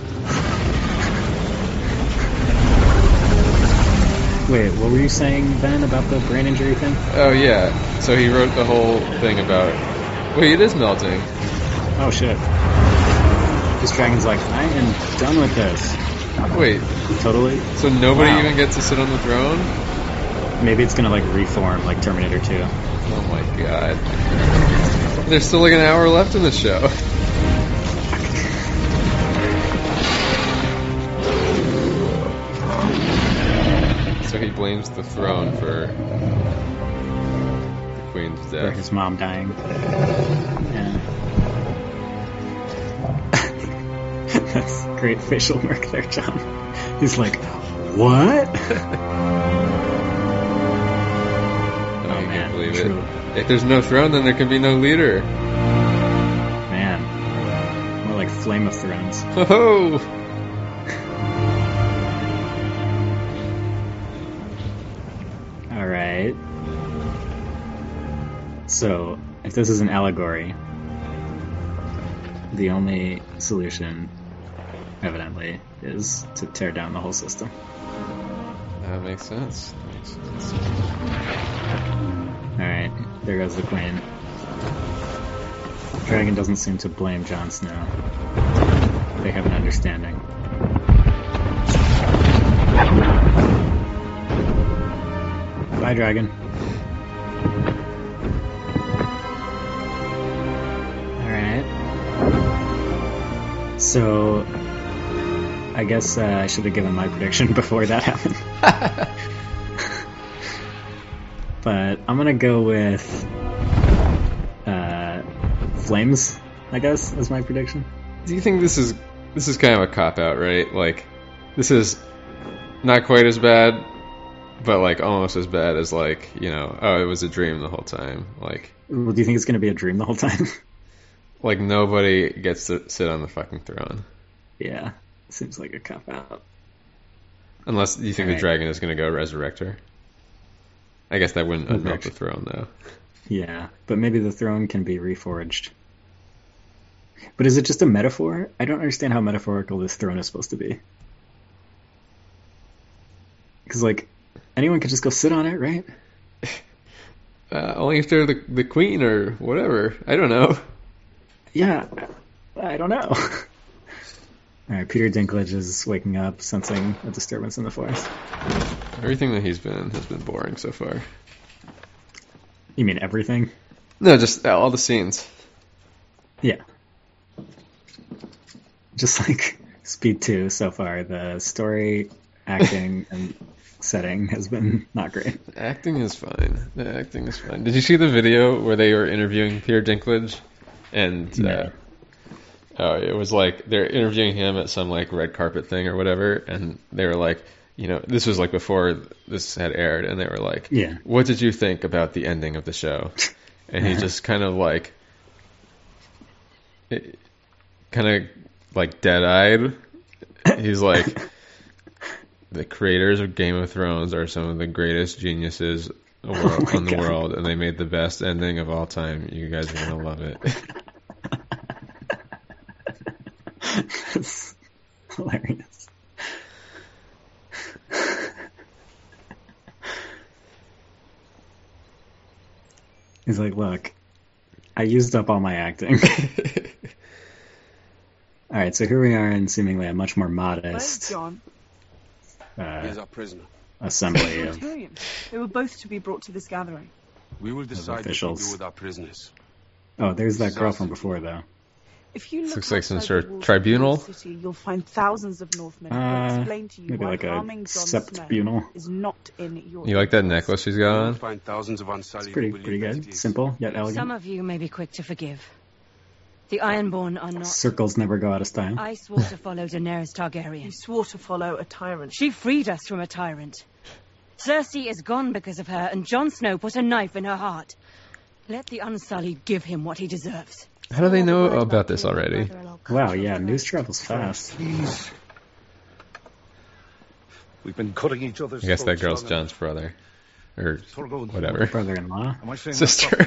C: Wait, what were you saying, Ben, about the brain injury thing?
D: Oh, yeah. So he wrote the whole thing about... Wait, it is melting.
C: Oh, shit. This dragon's like, I am done with this.
D: Wait.
C: Totally?
D: So nobody even gets to sit on the throne?
C: Maybe it's gonna, reform like Terminator 2.
D: Oh my god. There's still an hour left in the show. So he blames the throne for the queen's death.
C: For his mom dying. Yeah. That's great facial mark there, John. He's like, what?
D: Oh man, believe true. It. If there's no throne, then there can be no leader.
C: Man. More like Flame of Thrones.
D: Oh!
C: Alright. So, if this is an allegory, the only solution, evidently, is to tear down the whole system.
D: That makes sense.
C: Alright, there goes the Queen. Dragon doesn't seem to blame Jon Snow. They have an understanding. Bye, Dragon. Alright. So, I guess I should have given my prediction before that happened. But I'm gonna go with Flames, I guess, as my prediction.
D: Do you think this is kind of a cop-out, right? Like, this is not quite as bad, but like almost as bad as like, you know, oh, it was a dream the whole time. Like,
C: well, do you think it's gonna be a dream the whole time?
D: Like nobody gets to sit on the fucking throne.
C: Yeah, seems like a cop-out.
D: Unless you think the dragon is gonna go resurrect her. I guess that wouldn't unmelt the throne, though.
C: Yeah, but maybe the throne can be reforged. But is it just a metaphor? I don't understand how metaphorical this throne is supposed to be. Because, like, anyone could just go sit on it, right?
D: Only if they're the queen or whatever. I don't know.
C: Yeah, I don't know. Alright, Peter Dinklage is waking up, sensing a disturbance in the forest.
D: Everything that he's been has been boring so far.
C: You mean everything?
D: No, just all the scenes.
C: Yeah. Just like Speed 2 so far, the story, acting, and setting has been not great.
D: The acting is fine. Did you see the video where they were interviewing Peter Dinklage? And it was like they're interviewing him at some like red carpet thing or whatever, and they were like, you know, this was like before this had aired, and they were like,
C: yeah,
D: what did you think about the ending of the show? And he just kind of like dead-eyed. He's like, the creators of Game of Thrones are some of the greatest geniuses in the world, and they made the best ending of all time. You guys are gonna love it.
C: That's hilarious. He's like, look, I used up all my acting. Alright, so here we are in seemingly a much more modest
P: He's our prisoner.
C: assembly of
Q: They were both to be brought to this gathering.
P: We will decide what to do with our prisoners.
C: Oh, there's that girl from before, though.
Q: If you look
D: looks like some
Q: outside
D: sort
Q: the
D: of
Q: walls
D: tribunal.
Q: of the city, you'll find thousands of Northmen who will explain to you
C: maybe
Q: why
C: like a
Q: harming Jon
C: septibunal.
Q: Snow is not in your
D: You like that necklace she's got on?
P: Find thousands of
C: It's pretty good. Simple, yet elegant.
R: Some of you may be quick to forgive. The Ironborn are not.
C: Circles never go out of style.
R: I swore to follow Daenerys Targaryen.
Q: You swore to follow a tyrant.
R: She freed us from a tyrant. Cersei is gone because of her, and Jon Snow put a knife in her heart. Let the Unsullied give him what he deserves.
D: How do they know about this already?
C: Wow, yeah, news travels fast.
L: Please. We've been cutting each other's
D: I guess that
L: throats
D: girl's
L: long
D: John's brother. Or
L: Torgo-
D: whatever.
C: Brother-in-law?
L: Am I saying
D: Sister.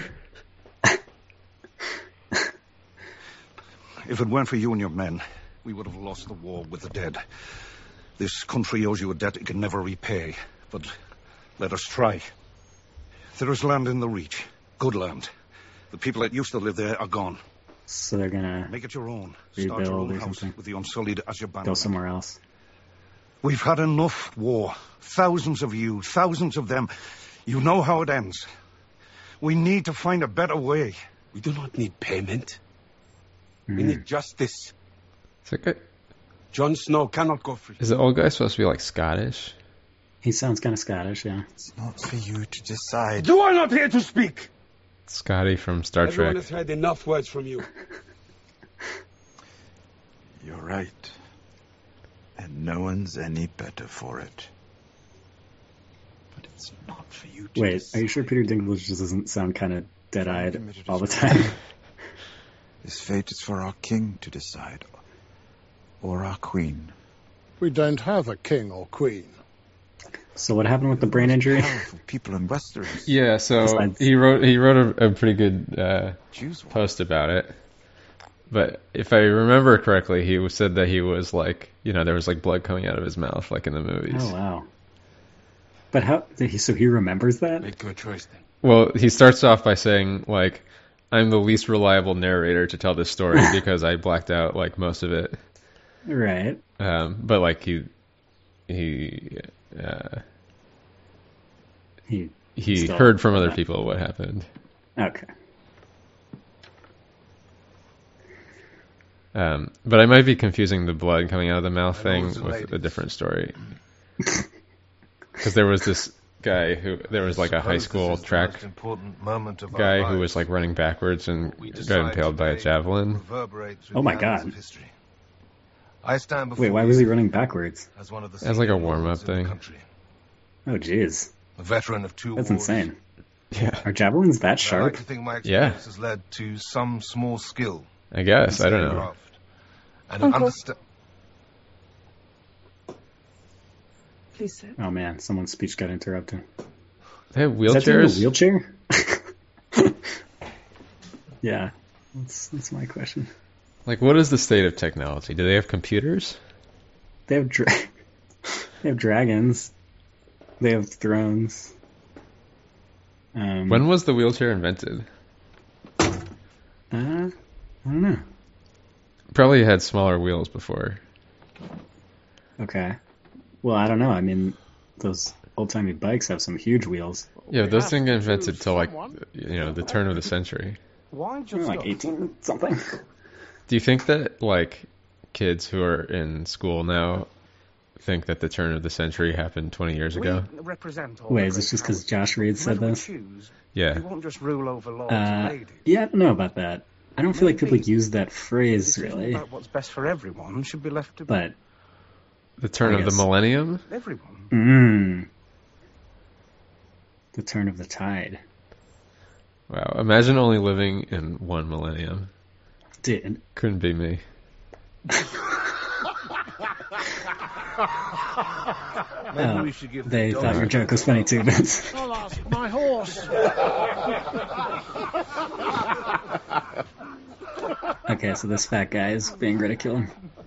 L: If it weren't for you and your men, we would have lost the war with the dead. This country owes you a debt it can never repay, but let us try. There is land in the Reach. Good land. The people that used to live there are gone.
C: So they're gonna
L: make it your own.
C: rebuild
L: Start your own
C: or
L: house
C: something.
L: with the Unsullied as your banner.
C: Go somewhere else.
L: We've had enough war. Thousands of you, thousands of them. You know how it ends. We need to find a better way.
P: We do not need payment. We need justice.
D: Jon
P: Snow cannot go free.
D: Is the old guy supposed to be like Scottish?
C: He sounds kind of Scottish, yeah.
H: It's not for you to decide.
P: You are not here to speak.
D: Scotty from Star
P: Everyone
D: Trek.
P: has heard enough words from you.
H: You're right. And no one's any better for it. But it's not for you to
C: Wait,
H: decide.
C: are you sure Peter Dinklage just doesn't sound kind of dead-eyed all the time?
H: This fate is for our king to decide. or our queen?
S: We don't have a king or queen.
C: So what happened with the brain injury?
H: Powerful people in Westeros.
D: Yeah, so he wrote a pretty good post about it. But if I remember correctly, he said that he was like, there was like blood coming out of his mouth, like in the movies.
C: Oh wow! But how? So he remembers that?
N: Make a choice then.
D: Well, he starts off by saying like, "I'm the least reliable narrator to tell this story because I blacked out like most of it."
C: Right.
D: But like he heard from other people what happened.
C: Okay.
D: But I might be confusing the blood coming out of the mouth thing with a different story. Because there was this guy there was like a high school track guy who was like running backwards and got impaled by a javelin.
C: Oh my god. Wait, why was he running backwards?
D: As like a warm-up thing.
C: Oh jeez.
L: A veteran of 2
C: That's
L: wars.
C: insane.
D: Yeah.
C: Are javelins that
L: I
C: sharp?
L: like to think my experience has led to some small skill.
D: I guess. I don't know.
L: And an understand.
Q: Please sit.
C: Oh man, someone's speech got interrupted.
D: They have
C: Is that dude in
D: wheelchairs?
C: a wheelchair? Yeah, that's my question.
D: Like, what is the state of technology? Do they have computers?
C: They have they have dragons. They have thrones.
D: When was the wheelchair invented?
C: I don't know.
D: Probably had smaller wheels before.
C: Okay. Well, I don't know. I mean, those old-timey bikes have some huge wheels.
D: Yeah, those things got invented till like, the turn of the century.
C: Like 18 something.
D: Do you think that like kids who are in school now think that the turn of the century happened 20 years ago?
C: Wait, is this just because Josh Reed said this?
D: Yeah.
T: We won't just rule over lords and ladies.
C: Yeah, I don't know about that. I don't feel like people use that phrase really.
T: About what's best for everyone should be left to.
C: But
D: the turn of the millennium?
T: Everyone.
C: The turn of the tide.
D: Wow, imagine only living in one millennium.
C: Dude.
D: Couldn't be me.
C: Maybe we should give they thought your joke was funny too, Vince.
S: I'll ask my horse.
C: Okay, so this fat guy is being ridiculed.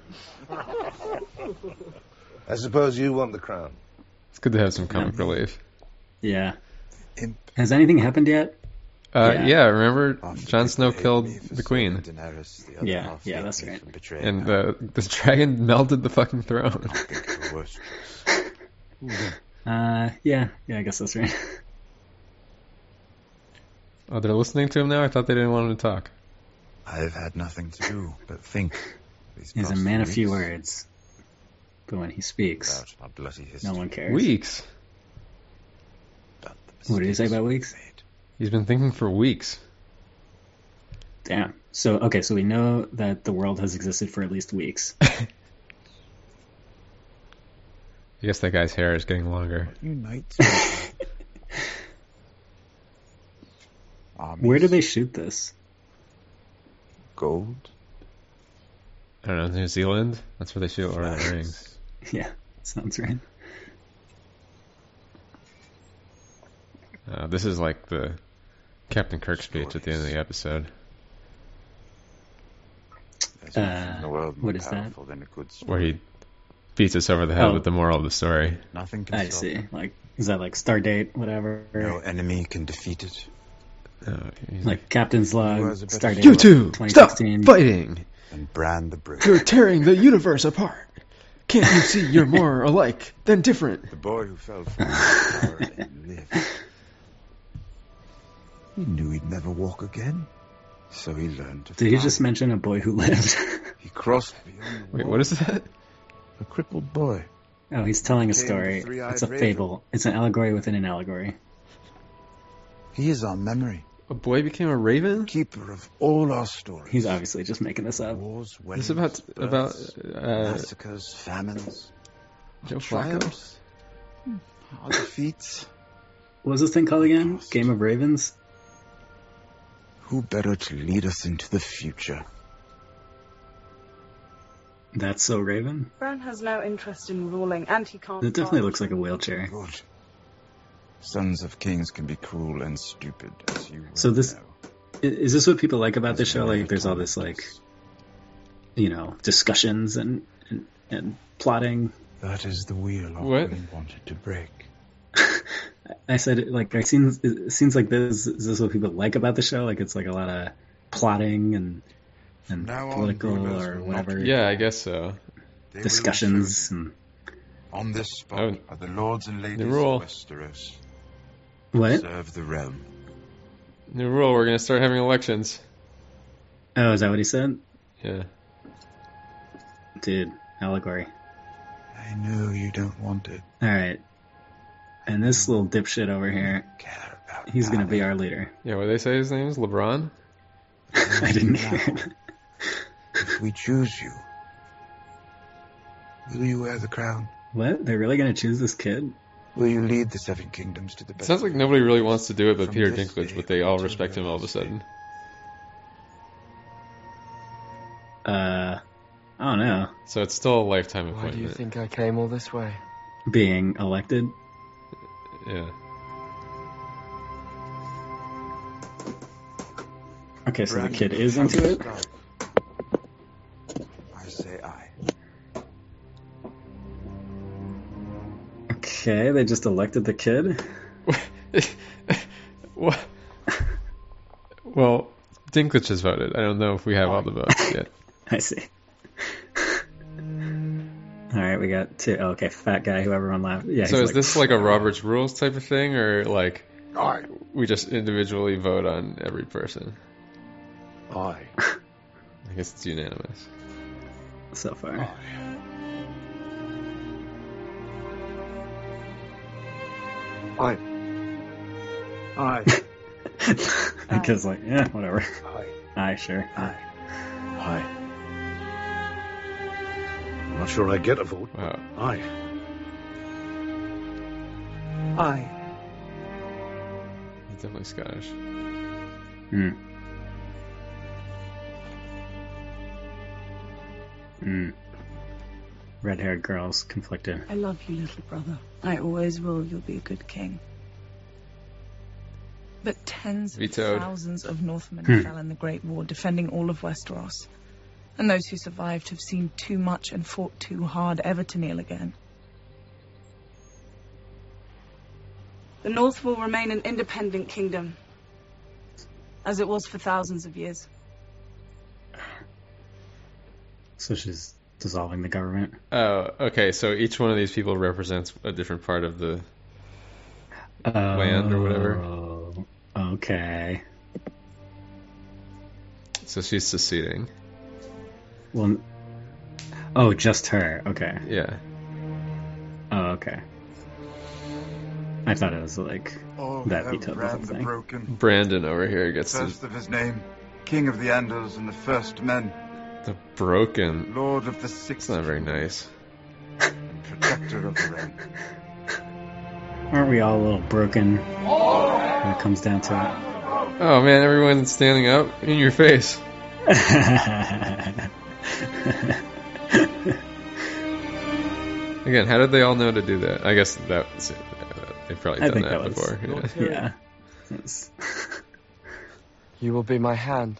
L: I suppose you want the crown.
D: It's good to have some comic relief.
C: Yeah. Has anything happened yet?
D: Yeah, remember Jon Snow killed the queen.
C: Yeah, that's right.
D: And the dragon melted the fucking throne.
C: Yeah, I guess that's right.
D: Oh, they're listening to him now? I thought they didn't want him to talk.
H: I've had nothing to do but think.
C: He's a man of few words. But when he speaks, no one cares.
D: Weeks?
C: What did he say about weeks?
D: He's been thinking for weeks.
C: Damn. So we know that the world has existed for at least weeks.
D: I guess that guy's hair is getting longer.
C: Where do they shoot this?
H: Gold?
D: I don't know, New Zealand? That's where they shoot Lord of the Rings.
C: Yeah, sounds right.
D: This is like the Captain Kirk speech at the end of the episode.
C: What is that?
D: Where he beats us over the head with the moral of the story.
H: Nothing can
C: I
H: stop
C: see.
H: it.
C: Like, is that like Stardate, whatever?
H: No enemy can defeat it.
C: Like Captain's Log, Stardate.
D: You two, stop
C: 2016.
D: fighting!
H: And Bran the Brave.
D: You're tearing the universe apart! Can't you see you're more alike than different?
H: The boy who fell from the tower and lived. He knew he'd never walk again. So he learned to fly.
C: Did he just mention a boy who lived?
H: He crossed beyond the
D: Wait,
H: wall.
D: what is that?
H: A crippled boy.
C: Oh, he's telling a
H: Came the
C: story.
H: three-eyed
C: It's a
H: raven.
C: fable. It's an allegory within an allegory.
H: He is our memory.
D: A boy became a raven?
H: Keeper of all our stories.
C: He's obviously just making this up.
H: Wars,
D: This
H: weddings,
D: about
H: births,
D: uh,
H: massacres, famines,
D: Joe Flacco?
H: triumphs, our defeats.
C: What was this thing called again? Game of Ravens?
H: Who better to lead us into the future?
C: That's so Raven?
Q: Bran has no interest in ruling, and he can't...
C: It definitely looks like a wheelchair.
N: Good. Sons of kings can be cruel and stupid, as you
C: So this...
N: know.
C: Is this what people like about this show? Like, there's all this, like, you know, discussions and plotting.
H: That is the wheel
D: What?
H: Ockham wanted to break.
C: I said, like, it seems like this is this what people like about the show? Like, it's like a lot of plotting and
H: Now on,
C: political
H: rulers
C: or
H: will
C: whatever.
D: Yeah, I guess so.
H: They will
C: Discussions
H: serve
C: and
H: On this spot
D: Oh.
H: are the lords and ladies
D: New
H: of
D: rule.
H: Westeros.
C: what?
H: Serve the realm.
D: New rule, we're going to start having elections.
C: Oh, is that what he said?
D: Yeah.
C: Dude, allegory.
H: I know you don't want it.
C: All right. And this little dipshit over here,
H: Care about
C: he's gonna be
H: power.
C: our leader.
D: Yeah, what do they say his name is? LeBron?
C: I didn't hear it.
H: If we choose you, will you wear the crown?
C: What? They're really gonna choose this kid?
H: Will you lead the Seven Kingdoms to the
D: It
H: best?
D: sounds like nobody really wants to do it but
H: From
D: Peter
H: this
D: Dinklage,
H: day
D: but they all
H: until
D: respect
H: the
D: him all of a
H: last
D: sudden.
C: I don't know.
D: So it's still a lifetime
U: Why do you
D: appointment.
U: think I came all this way?
C: Being elected?
D: Yeah.
C: Okay, so the
H: Brandon,
C: kid is
H: how
C: into
H: you
C: it?
H: start? I say aye.
C: Okay, they just elected the kid?
D: What? Well, Dinklage has voted. I don't know if we have all the votes yet.
C: I see. Alright, we got two. Oh, okay, fat guy, who everyone laughed. Yeah,
D: So
C: he's
D: is this like a Robert's Rules type of thing, or like
H: Aye.
D: we just individually vote on every person?
H: Aye.
D: I guess it's unanimous.
C: so far?
H: Aye. Aye.
C: The kid's like, yeah, whatever.
H: Aye.
C: Aye, sure.
H: Aye.
L: Aye. I'm not sure I get a vote.
D: Wow.
L: Aye.
H: Aye.
D: He's definitely Scottish.
C: Hmm. Hmm. Red-haired girls conflicted.
Q: I love you, little brother. I always will. You'll be a good king. But tens
D: Vetoed.
Q: of thousands of Northmen
C: Hmm.
Q: fell in the Great War, defending all of Westeros. And those who survived have seen too much and fought too hard ever to kneel again. The North will remain an independent kingdom, as it was for thousands of years.
C: So she's dissolving the government.
D: Oh, okay. So each one of these people represents a different part of the land or whatever.
C: Oh, okay.
D: So she's seceding.
C: Well, oh, just her. Okay.
D: Yeah.
C: Oh, okay. I thought it was like
N: Oh,
C: that
N: have
C: vetoed the
N: Bran
C: whole
N: the
C: thing.
N: Broken,
D: Brandon over here gets
N: first of his name, King of the Andals and the first men,
D: the broken.
N: Lord of the Six,
D: It's not very nice.
N: and Protector of the Realm.
C: Aren't we all a little broken when it comes down to it?
D: Oh man, everyone's standing up in your face. Again, how did they all know to do that? I guess that's they've probably
C: I
D: done
C: think
D: that
C: that was-
D: before. Yeah.
C: Yeah. It's-
U: You will be my hand.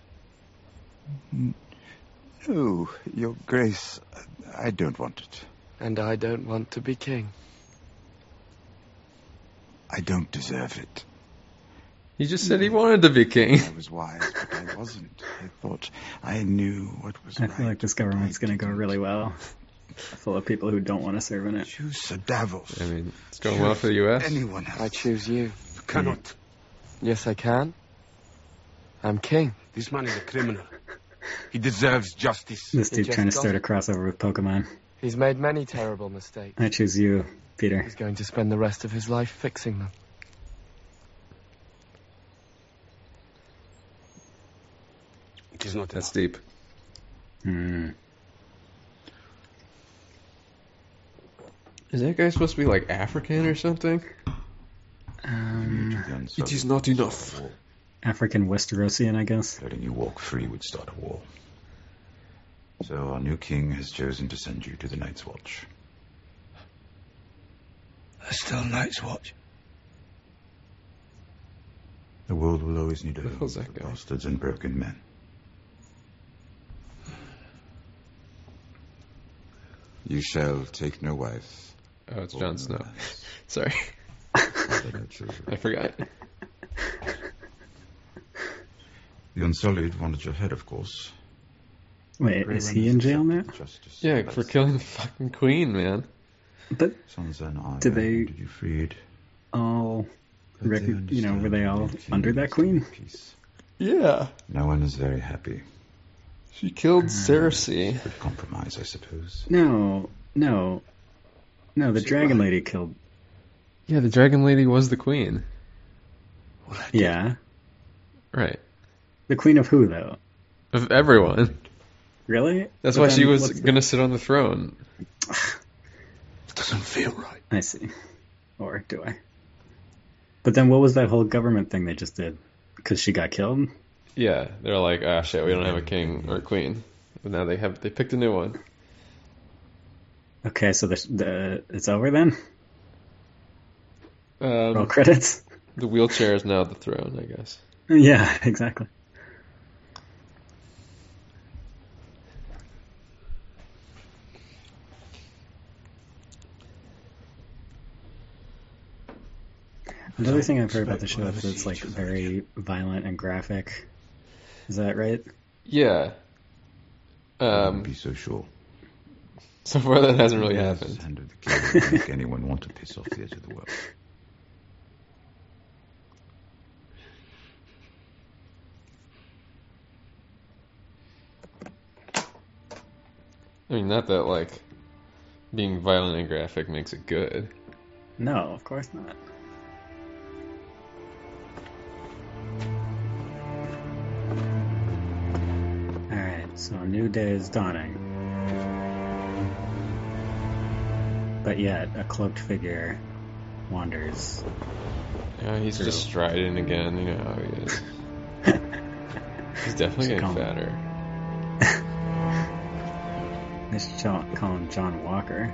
N: No, Your Grace, I don't want it.
U: And I don't want to be king.
N: I don't deserve it.
D: He just said he wanted to be king.
N: I was wise, but I wasn't. I thought I knew what was
C: I
N: right.
C: feel like this government's going to go really well. Full of people who don't want to serve in it.
N: Choose Sir Davos.
D: I mean, it's going well for the U.S.
N: Anyone else.
U: I choose you.
N: You cannot.
U: Yes, I can. I'm king.
P: This man is a criminal.
N: He deserves justice.
C: This
U: He
C: dude
U: just
C: trying to
U: got
C: start a
U: it.
C: crossover with Pokemon.
U: He's made many terrible mistakes.
C: I choose you, Peter.
U: He's going to spend the rest of his life fixing them.
P: It is not
D: That's
P: enough.
D: deep.
C: Hmm.
D: Is that guy supposed to be like African or something?
N: It is not enough.
C: Um, African Westerosian, I guess.
N: Letting you walk free would start a war.
H: So our new king has chosen to send you to the Night's Watch.
J: There's still Night's Watch.
H: The world will always need a
D: Who the
H: home
D: hell's
H: for
D: that guy?
H: bastards and broken men. You shall take no wife.
D: Oh, it's Jon Snow. Sorry. I forgot.
H: The Unsullied wanted your head, of course.
C: Wait, is he in jail now?
D: Yeah, for killing the fucking queen, man.
C: But
H: Sansa and I
C: did they
H: wanted you freed.
C: all, were they all under that queen?
D: Yeah.
H: No one is very happy.
D: She killed Cersei.
H: Good compromise, I suppose.
C: No, the Dragon Lady killed...
D: Yeah, the Dragon Lady was the queen.
C: Yeah.
D: Right.
C: The queen of who, though?
D: Of everyone.
C: Really?
D: That's
C: But
D: why
C: then
D: she was
C: what's
D: going to sit on the throne.
J: Doesn't feel right.
C: I see. Or do I? But then what was that whole government thing they just did? Because she got killed?
D: Yeah, they're like, ah, shit, we don't have a king or a queen. But now they picked a new one.
C: Okay, so it's over then? Roll
D: Credits?
C: credits?
D: The wheelchair is now the throne, I guess.
C: Yeah, exactly. Another thing I've heard about the show is it's like very violent and graphic. Is that right?
D: Yeah.
H: Don't be so sure.
D: So far that hasn't really happened.
H: Hand of the king will make anyone want to piss off the edge of the world.
D: I mean, not that, like, being violent and graphic makes it good.
C: No, of course not. Alright, so a new day is dawning. But yet, a cloaked figure wanders.
D: Yeah, he's
C: through.
D: just striding again, you know how he is. He's definitely getting fatter.
C: They should call him John Walker.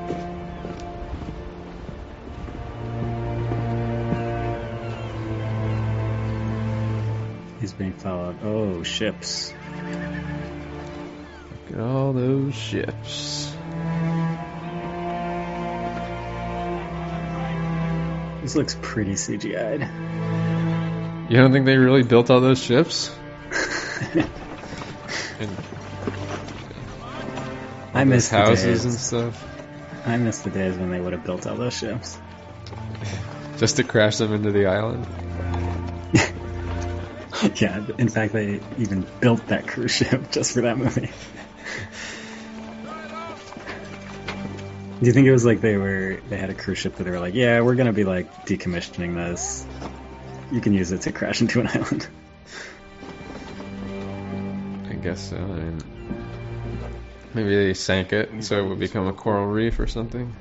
C: He's being followed. Oh, ships.
D: Look at all those ships.
C: This looks pretty CGI'd.
D: You don't think they really built all those ships? And
C: I miss the
D: houses
C: days.
D: and stuff.
C: I miss the days when they would have built all those ships.
D: Just to crash them into the island?
C: Yeah, in fact, they even built that cruise ship just for that movie. Do you think it was like they had a cruise ship that they were like, yeah, we're gonna be like decommissioning this. You can use it to crash into an island.
D: I guess so. I mean, maybe they sank it so it would become a coral reef or something.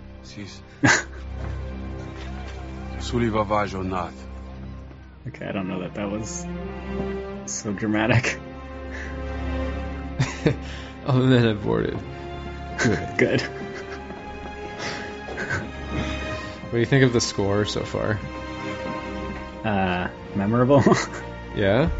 C: Okay, I don't know that was so dramatic.
D: Other than aborted.
C: Good.
D: What do you think of the score so far?
C: Memorable.
D: Yeah?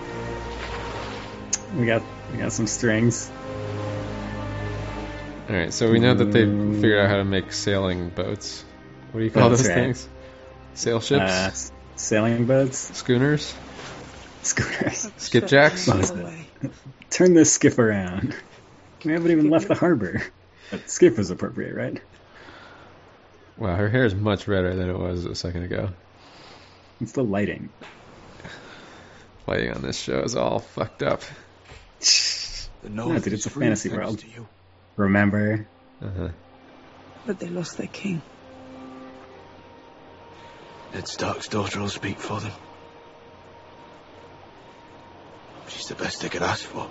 C: We got some strings.
D: Alright, so we know that they figured out how to make sailing boats. What do you call those things? Sail ships?
C: Sailing boats?
D: Schooners?
C: Schooners.
D: Skipjacks?
C: Turn this skiff around. We haven't even left the harbor. But skiff is appropriate, right?
D: Wow, her hair is much redder than it was a second ago.
C: It's the lighting.
D: Lighting on this show is all fucked up.
C: No, dude, it's a fantasy world. Remember?
D: Uh-huh.
Q: But they lost their king.
P: Ned Stark's daughter will speak for them. She's the best they could ask for.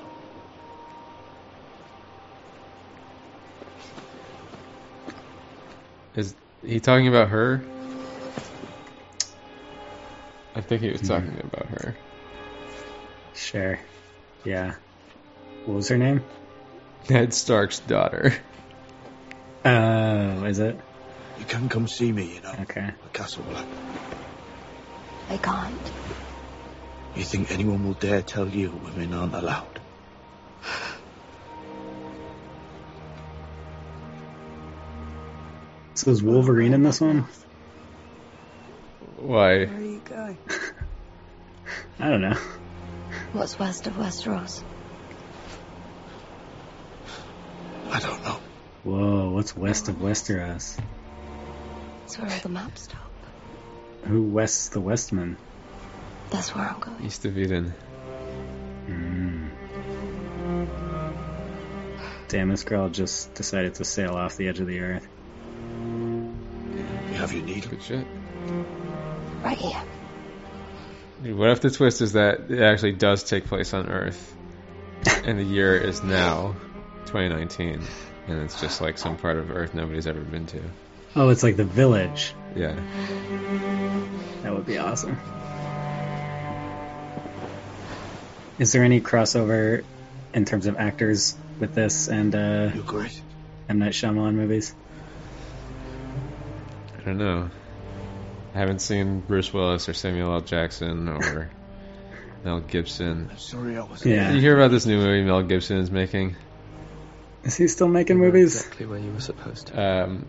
D: Is he talking about her? I think he was talking about her.
C: Sure. Yeah. What was her name?
D: Ned Stark's daughter.
C: Oh, is it?
P: You can come see me, you know.
C: Okay.
P: At Castle Black.
M: I can't.
P: You think anyone will dare tell you women aren't allowed?
C: So is Wolverine in this one?
D: Why?
Q: Where are you going?
C: I don't know.
M: What's west of Westeros?
P: I don't know.
C: Whoa, what's west of Westeros?
M: That's where all the maps stop.
C: Who wests the Westmen?
M: That's where I'm going.
D: East of Eden.
C: Damn, this girl just decided to sail off the edge of the earth.
P: You have your need.
D: Good shit.
M: Right here.
D: Dude, what if the twist is that it actually does take place on Earth, and the year is now 2019, and it's just like some part of Earth nobody's ever been to?
C: Oh, it's like the village.
D: Yeah.
C: That would be awesome. Is there any crossover in terms of actors with this and
P: You're great.
C: M. Night Shyamalan movies?
D: I don't know. I haven't seen Bruce Willis or Samuel L. Jackson or Mel Gibson.
P: I'm sorry I was.
C: Yeah.
D: You hear about this new movie Mel Gibson is making?
C: Is he still making movies?
U: Exactly where you were supposed to.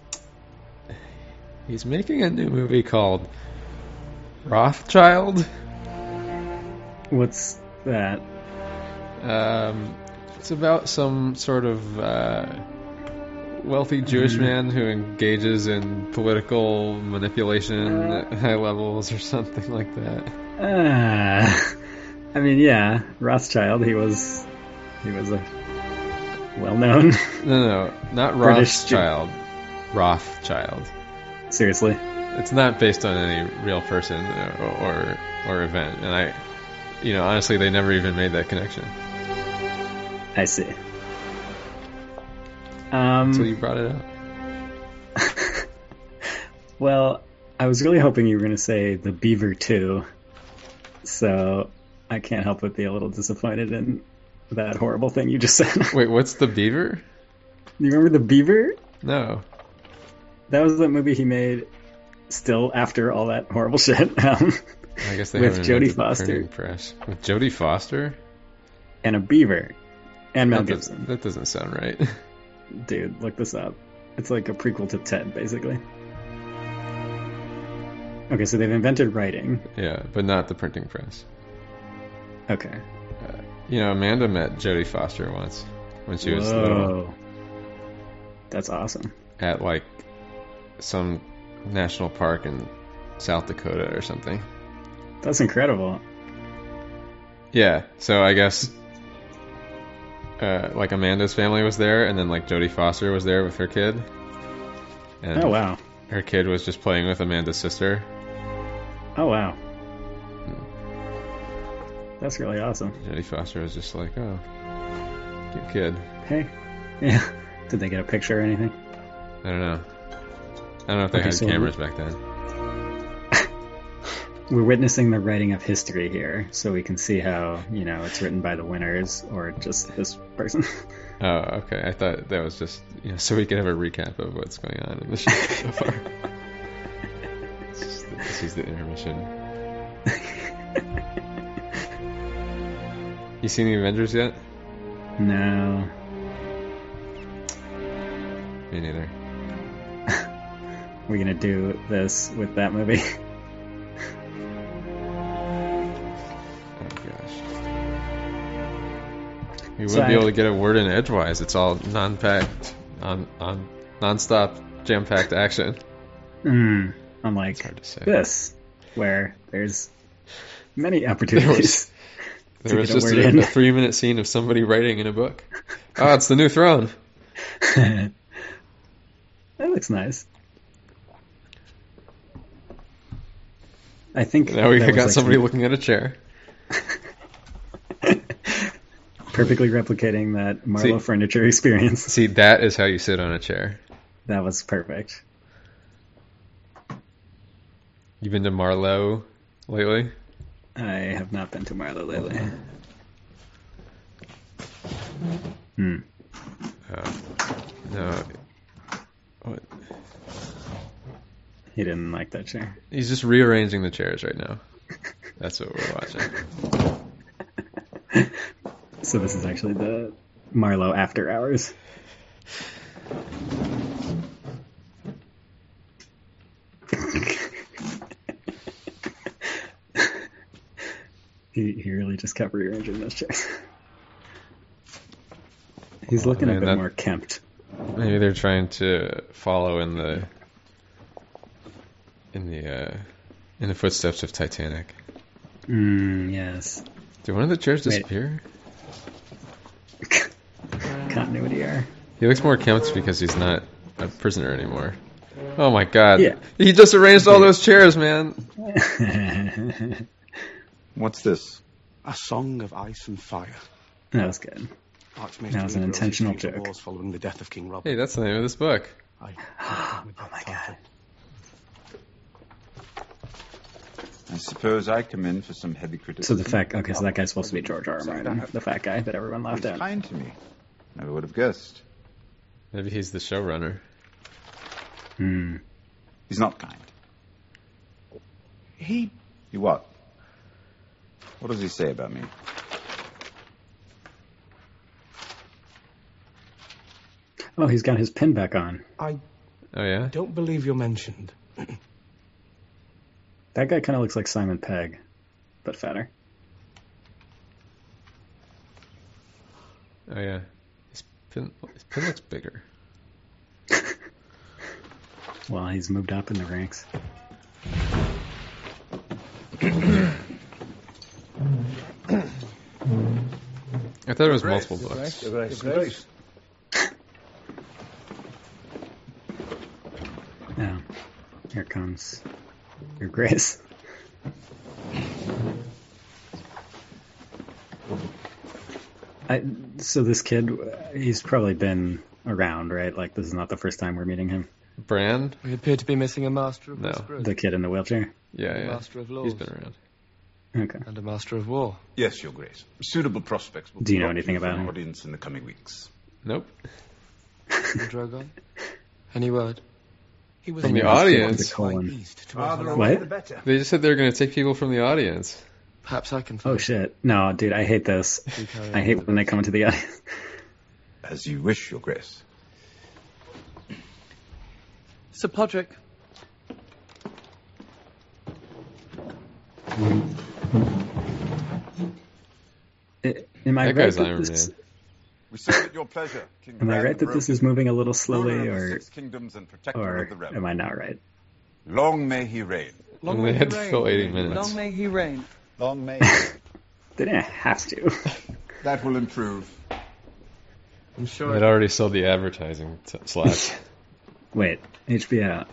D: He's making a new movie called Rothschild.
C: What's that?
D: It's about some sort of wealthy Jewish man who engages in political manipulation at high levels or something like that.
C: I mean, yeah, Rothschild. He was a well-known.
D: No, not Rothschild. Rothschild.
C: Seriously,
D: it's not based on any real person or event, and honestly, they never even made that connection.
C: I see.
D: So you brought it up.
C: Well, I was really hoping you were going to say The Beaver 2, so I can't help but be a little disappointed in that horrible thing you just said.
D: Wait, what's The Beaver?
C: You remember The Beaver?
D: No.
C: That was the movie he made still after all that horrible shit.
D: I guess they
C: with Jodie
D: the
C: Foster.
D: Press. With Jodie Foster?
C: And a beaver. And Mel Gibson.
D: That doesn't sound right.
C: Dude, look this up. It's like a prequel to Ted, basically. Okay, so they've invented writing.
D: Yeah, but not the printing press.
C: Okay.
D: Amanda met Jodie Foster once when she was little.
C: That's awesome.
D: At like some national park in South Dakota or something.
C: That's incredible.
D: Yeah, so I guess like Amanda's family was there, and then like Jodie Foster was there with her kid. And
C: oh wow.
D: Her kid was just playing with Amanda's sister.
C: Oh wow. That's really awesome.
D: Jodie Foster was just like, oh, cute kid.
C: Hey. Yeah. Did they get a picture or anything?
D: I don't know. I don't know if they had cameras back then.
C: We're witnessing the writing of history here, so we can see how, it's written by the winners or just this person.
D: Oh, okay. I thought that was just, so we could have a recap of what's going on in the show so far. This is the intermission. You seen the Avengers yet?
C: No.
D: Me neither.
C: We're gonna do this with that movie.
D: We wouldn't be able to get a word in edgewise. It's all non-packed, non-stop, jam-packed action.
C: Unlike this, where there's many opportunities.
D: There was just a 3-minute scene of somebody writing in a book. Oh, it's the new throne.
C: That looks nice. I think
D: now we got somebody looking at a chair.
C: Perfectly replicating that Marlowe furniture experience.
D: See, that is how you sit on a chair.
C: That was perfect.
D: You been to Marlowe lately?
C: I have not been to Marlowe lately.
D: No. What?
C: He didn't like that chair.
D: He's just rearranging the chairs right now. That's what we're watching.
C: So this is actually the Marlowe After Hours. He really just kept rearranging those chairs. He's looking a bit more kempt.
D: Maybe they're trying to follow in the footsteps of Titanic.
C: Yes.
D: Did one of the chairs disappear?
C: Continuity error.
D: He looks more kempt because he's not a prisoner anymore. Oh my god.
C: Yeah.
D: He just arranged all those chairs, man.
N: What's this?
P: A song of ice and fire.
C: That was good. That was an intentional joke.
P: Following the death of King Robert.
D: Hey, that's the name of this book.
C: Oh my god.
N: I suppose I come in for some heavy criticism.
C: So the fact, so that guy's supposed to be George R. R. Martin, the fat guy that everyone laughed at.
N: He's kind to me. Never would have guessed.
D: Maybe he's the showrunner.
N: He's not kind. He what? What does he say about me?
C: Oh, he's got his pin back on.
D: Oh yeah?
P: Don't believe you're mentioned.
C: That guy kind of looks like Simon Pegg, but fatter.
D: Oh yeah. His pin looks bigger.
C: Well, he's moved up in the ranks.
D: I thought it was multiple books.
P: Your Grace.
C: Now, here comes Your Grace. So this kid, he's probably been around, right? Like, this is not the first time we're meeting him.
D: Brand?
U: We appear to be missing a master of
D: No.
C: The kid in the wheelchair?
D: Yeah.
U: A master of laws.
D: He's been around.
C: Okay.
U: And a master of war.
N: Yes, Your Grace. Suitable prospects will
C: Do you know
N: be
C: anything about
N: for an
C: him?
N: audience in the coming weeks.
D: Nope.
U: Drogon? Any word?
P: He was
D: From the audience?
C: What?
D: They just said they were going to take people from the audience.
U: Perhaps I can.
C: Oh shit! No, dude, I hate this. I hate when they come into the audience.
N: As you wish, Your Grace.
U: Sir Podrick.
C: Am I
D: That
C: right
D: guy's
C: that
D: Iron
C: this?
D: Man.
N: We serve at your pleasure, King
C: Am I right that this is moving a little slowly,
N: ruler of the
C: or
N: 6 kingdoms and protector of the realm.
C: am I not right?
N: Long may he reign.
D: And they had to fill 80 minutes.
E: Long may he reign.
N: Long may.
C: They didn't have to.
N: That will improve.
U: I'm sure.
D: They'd already sold the advertising slots.
C: Wait, HBO.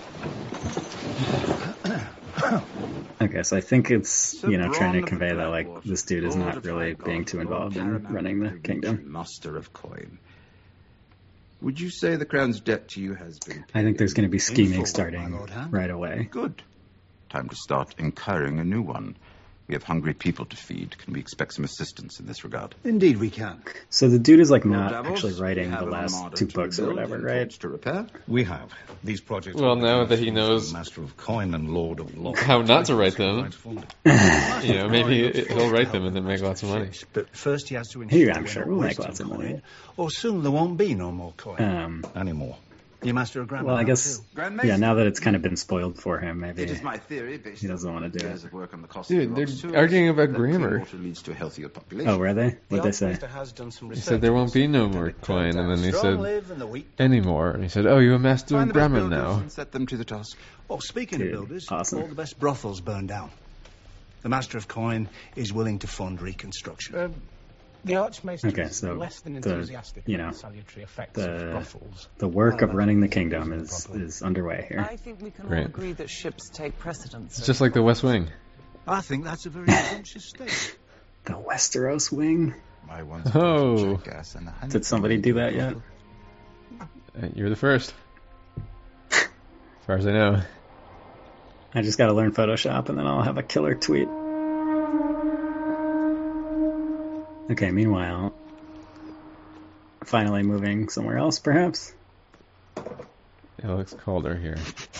C: Okay, so I think it's, trying to convey that, like, this dude is not really being too involved in running the kingdom.
N: Master of coin. Would you say the crown's debt to you has been paid?
C: I think there's going to be scheming starting right away.
N: Good. Time to start incurring a new one. We have hungry people to feed. Can we expect some assistance in this regard?
P: Indeed we can.
C: So the dude is, like, not actually writing the last 2 books or whatever, right?
N: To repair?
L: We have. These projects...
D: Well, now that he knows
L: Master of Coin and Lord of Law.
D: how not to write them, maybe he'll write them and then make lots of money.
P: But first he has to
C: Here, I'm sure we'll make lots of money.
P: Or soon there won't be no more coin.
L: Anymore.
P: You master of Grand
C: Well, I guess,
N: Grand
C: now that it's kind of been spoiled for him, maybe
N: It is my theory, based
C: he doesn't
N: on
C: want to do
N: years
C: it.
N: of work on the cost
D: Dude,
N: of
D: they're
N: rock sewers,
D: arguing about
N: that clean
D: grammar.
N: water leads to a healthier population.
C: Oh, were they? What'd they say?
D: He said there won't be no more coin, and then he
P: Strong
D: said,
P: live and the weak.
D: anymore. And he said, oh, you're a master
N: Find
D: of
N: the best
D: grammar
N: builders
D: now.
N: and set them to the task.
P: Well, speaking
C: Dude,
P: of builders,
C: awesome.
P: all the best brothels burned down. The Master of Coin is willing to fund reconstruction.
T: The Archmaester
C: Okay,
T: is
C: so
T: less than
C: the,
T: enthusiastic about the salutary effects of brothels.
C: the work of running the kingdom is underway here.
E: I think we can
D: Great.
E: all agree that ships take precedence.
D: It's just like the West Wing.
P: I think that's a very presumptuous statement.
C: The Westeros wing?
N: My one's
D: Oh.
N: jackass and a
C: Did somebody do that yet?
D: You're the first. As far as I know.
C: I just gotta learn Photoshop and then I'll have a killer tweet. Okay, meanwhile, finally moving somewhere else, perhaps?
D: It looks colder here.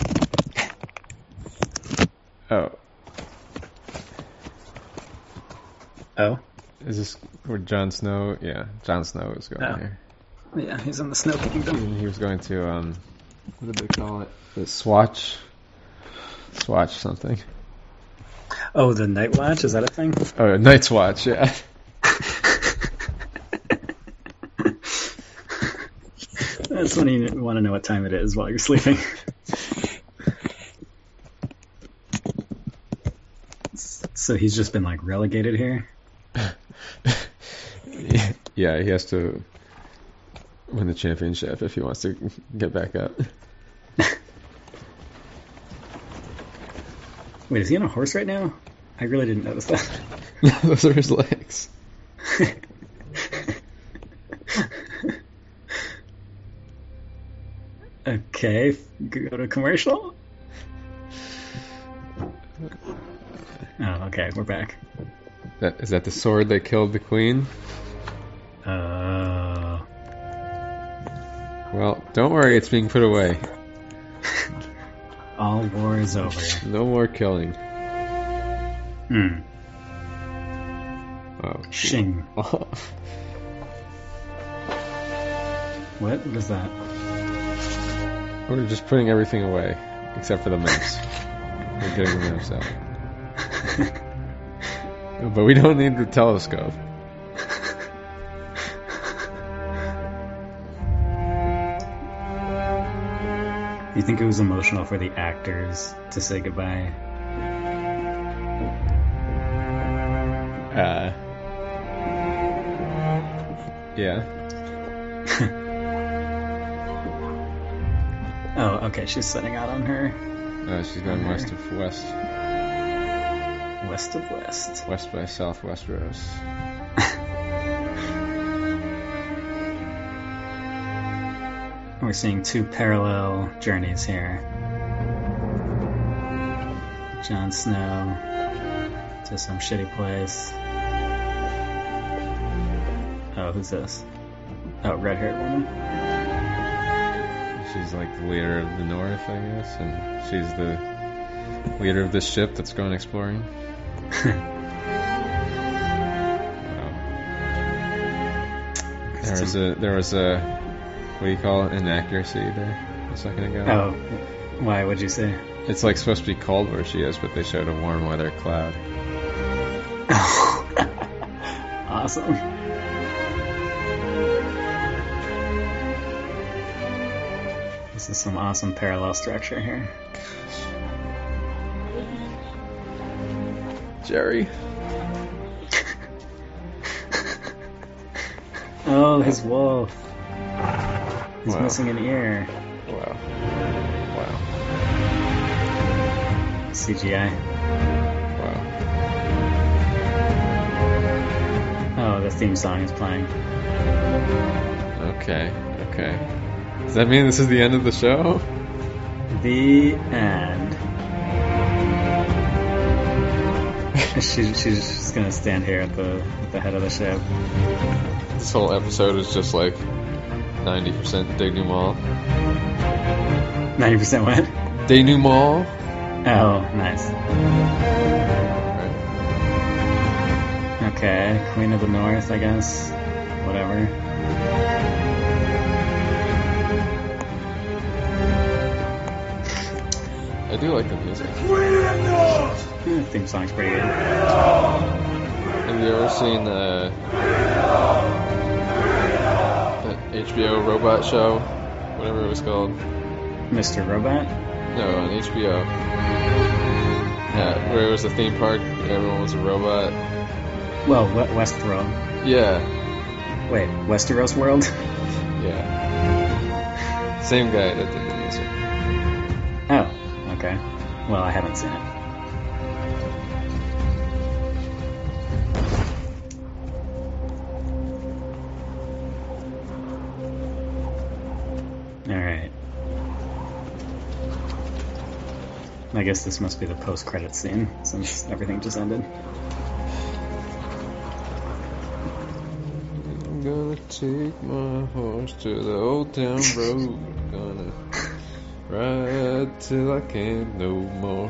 D: Oh.
C: Oh?
D: Is this where Jon Snow? Yeah, Jon Snow is going here.
C: Yeah, he's in the Snow Kingdom.
D: He was going to, what did they call it? The Swatch something.
C: Oh, the Night Watch? Is that a thing?
D: Oh, Night's Watch, yeah.
C: That's when you want to know what time it is while you're sleeping. So he's just been, like, relegated here?
D: Yeah, he has to win the championship if he wants to get back up.
C: Wait, is he on a horse right now? I really didn't notice that.
D: Those are his legs.
C: Okay, go to commercial? Oh, okay, we're back.
D: Is that the sword that killed the queen? Well, don't worry, it's being put away.
C: All war is over.
D: No more killing. Oh.
C: Shing. What is that?
D: We're just putting everything away, except for the maps. We're getting the maps out. But we don't need the telescope.
C: You think it was emotional for the actors to say goodbye?
D: Yeah.
C: Oh, okay, she's setting out on her.
D: She's going west of west.
C: West of west.
D: West by southwest Rose.
C: We're seeing two parallel journeys here. Jon Snow to some shitty place. Oh, who's this? Oh, red-haired woman.
D: She's like the leader of the North, I guess, and she's the leader of this ship that's going exploring. Wow. There was a what do you call it? Inaccuracy there a second ago.
C: Oh, why? What'd you say?
D: It's like supposed to be cold where she is, but they showed a warm weather cloud.
C: Awesome. This is some awesome parallel structure here.
D: Jerry.
C: Oh, his wolf. He's
D: Wow.
C: missing an ear.
D: Wow.
C: CGI.
D: Wow.
C: Oh, the theme song is playing.
D: Okay. Does that mean this is the end of the show?
C: The end. She's just gonna stand here at the head of the ship.
D: This whole episode is just like 90% denouement.
C: 90% what?
D: Denouement.
C: Oh, nice.
D: Right.
C: Okay, Queen of the North, I guess. Whatever.
D: I do like the music.
C: The theme song's pretty good.
D: Have you ever seen that HBO robot show? Whatever it was called.
C: Mr. Robot?
D: No, on HBO. Yeah, where it was a theme park, everyone was a robot.
C: Well, Westworld.
D: Yeah.
C: Wait, Westeros World?
D: Yeah. Same guy that did the music.
C: Oh, okay. Well, I haven't seen it. Alright. I guess this must be the post-credits scene, since everything just ended.
D: I'm gonna take my horse to the old town road. Gonna ride till I can't no more.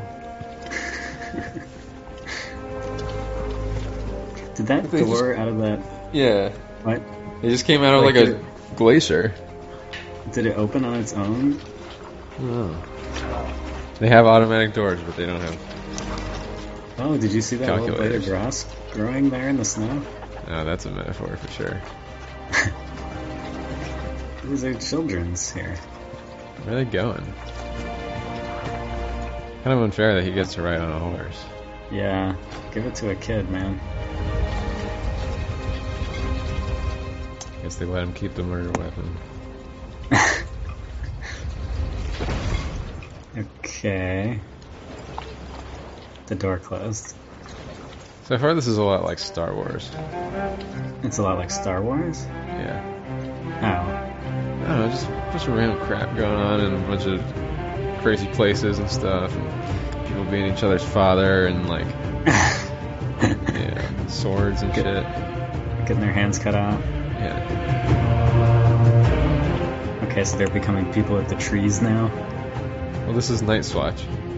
C: Did that door out of that?
D: Yeah.
C: What?
D: It just came out of like a glacier.
C: Did it open on its own?
D: Oh. They have automatic doors, but they don't have.
C: Oh, did you see that little blade of grass growing there in the snow?
D: Oh, that's a metaphor for sure.
C: These are children's here.
D: Where are they going? Kind of unfair that he gets to ride on a horse.
C: Yeah, give it to a kid, man.
D: Guess they let him keep the murder weapon.
C: Okay. The door closed.
D: So far, this is a lot like Star Wars.
C: It's a lot like Star Wars?
D: Yeah.
C: How?
D: I don't know, just a bunch of random crap going on in a bunch of crazy places and stuff. And people being each other's father and, like, yeah, swords and shit.
C: Getting their hands cut off?
D: Yeah.
C: Okay, so they're becoming people at the trees now?
D: Well, this is Night Swatch.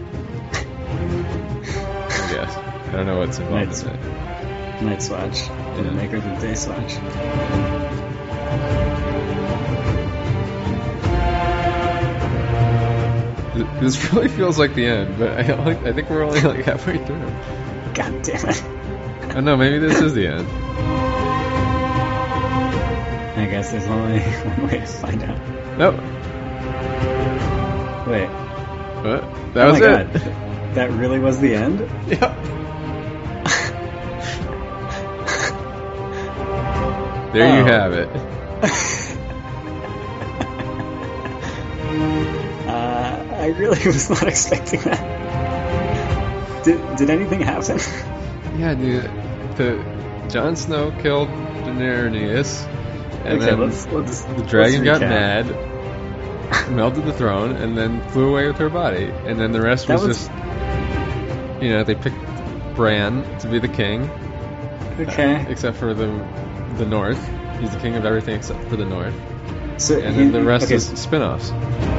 D: I guess. I don't know what's involved in it.
C: Night Swatch. Yeah. The maker of the Day Swatch.
D: This really feels like the end, but I think we're only like halfway through.
C: God damn it.
D: Oh no, maybe this is the end.
C: I guess there's only one way to find out.
D: Nope.
C: Wait.
D: What? That was it.
C: God. That really was the end?
D: Yep. There you have it.
C: I really was not expecting that. Did anything happen?
D: Yeah, dude. Jon Snow killed Daenerys, and
C: okay,
D: then the dragon got mad, melted the throne, and then flew away with her body. And then the rest was just, you know, they picked Bran to be the king.
C: Okay.
D: Except for the North. He's the king of everything except for the North.
C: So
D: and then the rest is spin-offs.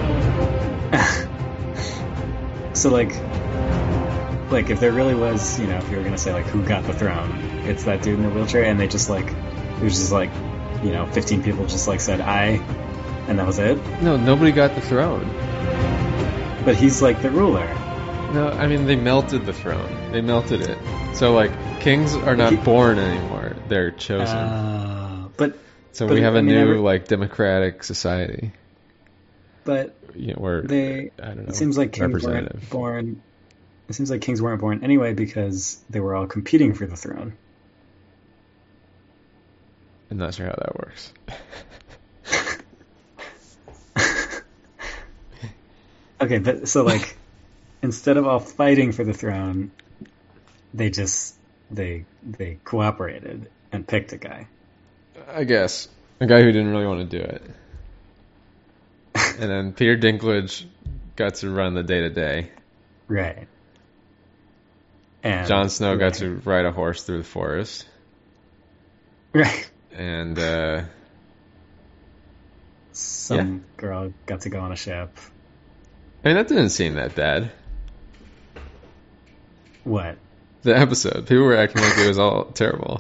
C: So like if there really was, you know, if you were gonna say like who got the throne, it's that dude in the wheelchair, and they just like it was just like, you know, 15 people just like said I, and that was it.
D: No, nobody got the throne.
C: But he's like the ruler.
D: No, I mean they melted the throne. They melted it. So like kings are not born anymore; they're chosen. So we have a new like democratic society.
C: But
D: you know, where
C: I don't know. It seems like kings weren't born. It seems like kings weren't born anyway because they were all competing for the throne.
D: I'm not sure how that works.
C: Okay, but so like instead of all fighting for the throne, they cooperated and picked a guy.
D: I guess a guy who didn't really want to do it. And then Peter Dinklage got to run the day-to-day.
C: Right. And
D: Jon Snow got to ride a horse through the forest.
C: Right.
D: And
C: some girl got to go on a ship.
D: I mean, that didn't seem that bad.
C: What?
D: The episode. People were acting like it was all terrible.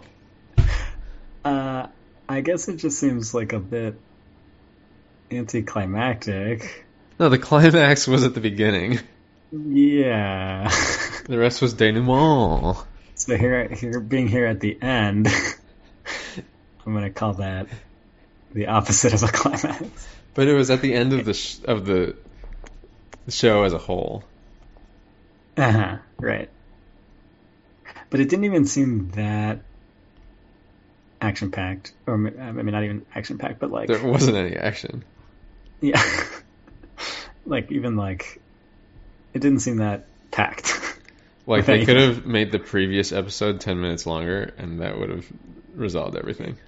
C: I guess it just seems like a bit anticlimactic.
D: No, the climax was at the beginning.
C: Yeah.
D: The rest was denouement.
C: So being here at the end, I'm gonna call that the opposite of a climax.
D: But it was at the end of the show as a whole.
C: Right. But it didn't even seem that action-packed, or I mean, not even action-packed, but like
D: there wasn't any action.
C: Yeah. Like, even like it didn't seem that packed.
D: Like they could have made the previous episode 10 minutes longer and that would have resolved everything.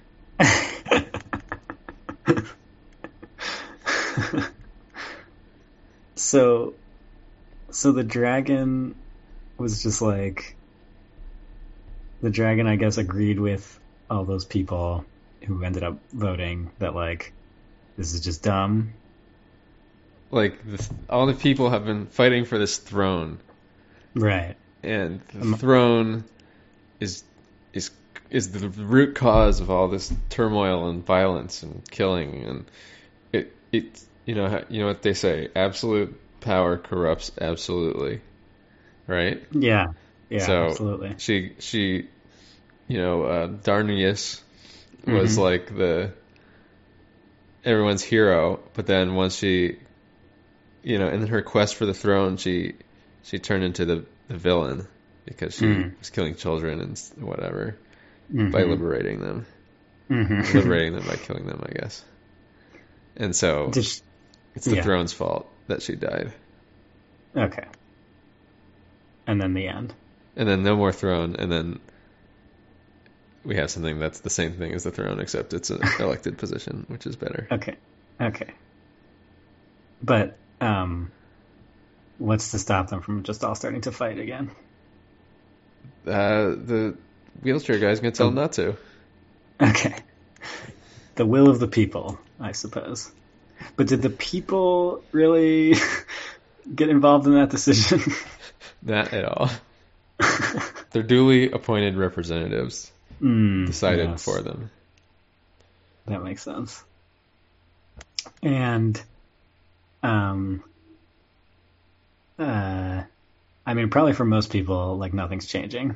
C: So the dragon was just like, the dragon I guess agreed with all those people who ended up voting that like this is just dumb.
D: Like all the people have been fighting for this throne,
C: right?
D: And the throne is the root cause of all this turmoil and violence and killing, and it you know what they say, absolute power corrupts absolutely, right?
C: Yeah,
D: so
C: absolutely.
D: She Darnius was like everyone's hero, but then once she, in her quest for the throne, she turned into the villain because she was killing children and whatever by liberating them. Liberating them by killing them, I guess. And so it's the throne's fault that she died.
C: Okay. And then the end.
D: And then no more throne, and then we have something that's the same thing as the throne, except it's an elected position, which is better.
C: Okay. But what's to stop them from just all starting to fight again?
D: The wheelchair guy's going to tell them not to.
C: Okay. The will of the people, I suppose. But did the people really get involved in that decision?
D: Not at all. They're duly appointed representatives. Decided for them.
C: That makes sense. And I mean, probably for most people, like, nothing's changing.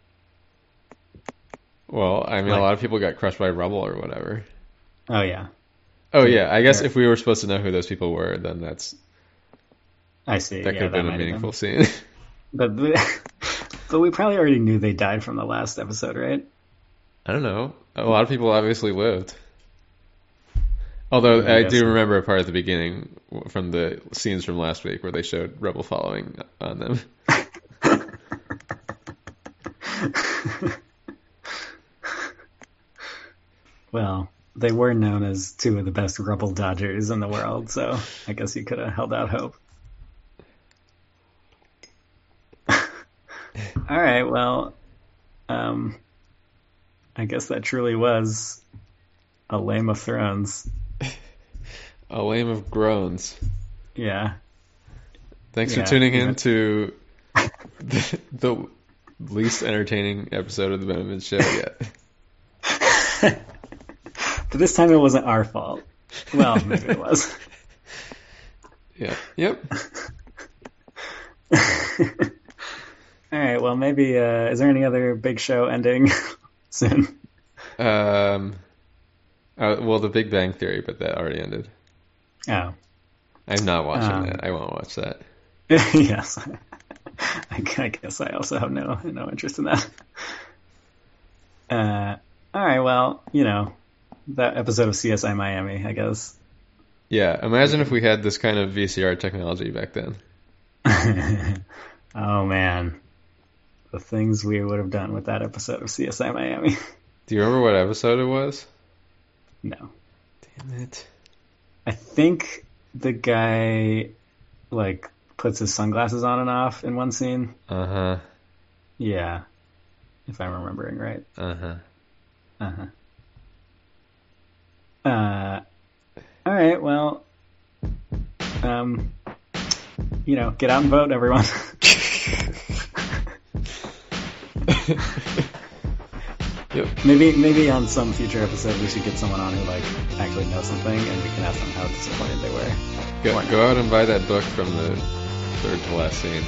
D: Well, I mean, a lot of people got crushed by rubble or whatever.
C: Oh yeah.
D: I guess if we were supposed to know who those people were, then that's...
C: I see.
D: That could have been a meaningful scene.
C: But we probably already knew they died from the last episode, right?
D: I don't know. A lot of people obviously lived. Although I do remember a part at the beginning from the scenes from last week where they showed rubble following on them.
C: Well, they were known as two of the best rubble dodgers in the world, so I guess you could have held out hope. All right, well, I guess that truly was a Lame of Thrones.
D: A Lame of Groans.
C: Yeah.
D: Thanks for tuning in to the least entertaining episode of the Benjamin Show yet.
C: But this time it wasn't our fault. Well, maybe it was.
D: Yeah. Yep.
C: All right. Well, maybe. Is there any other big show ending soon?
D: Well, The Big Bang Theory, but that already ended.
C: Oh.
D: I'm not watching that. I won't watch that.
C: Yes. I guess I also have no interest in that. All right. Well, that episode of CSI Miami, I guess.
D: Yeah. Imagine if we had this kind of VCR technology back then.
C: Oh man, the things we would have done with that episode of CSI Miami.
D: Do you remember what episode it was?
C: No.
D: Damn it.
C: I think the guy puts his sunglasses on and off in one scene.
D: Uh-huh.
C: Yeah. If I'm remembering right.
D: Uh-huh.
C: Uh-huh. All right, well, get out and vote, everyone.
D: Yep.
C: Maybe on some future episode we should get someone on who actually knows something, and we can ask them how disappointed they were.
D: Go out and buy that book from the third to last scene.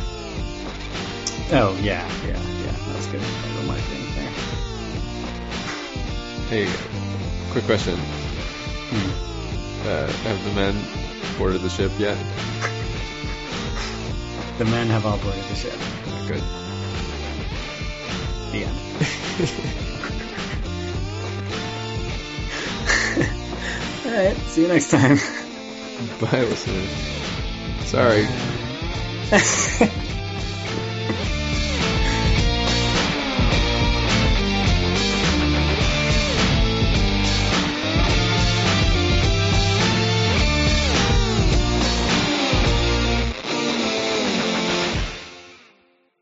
C: Oh yeah, that was good. Little marketing there.
D: Hey, quick question. Have the men boarded the ship yet?
C: The men have all boarded the ship.
D: Good.
C: The end. Alright, see you next time.
D: Bye, listeners. Sorry.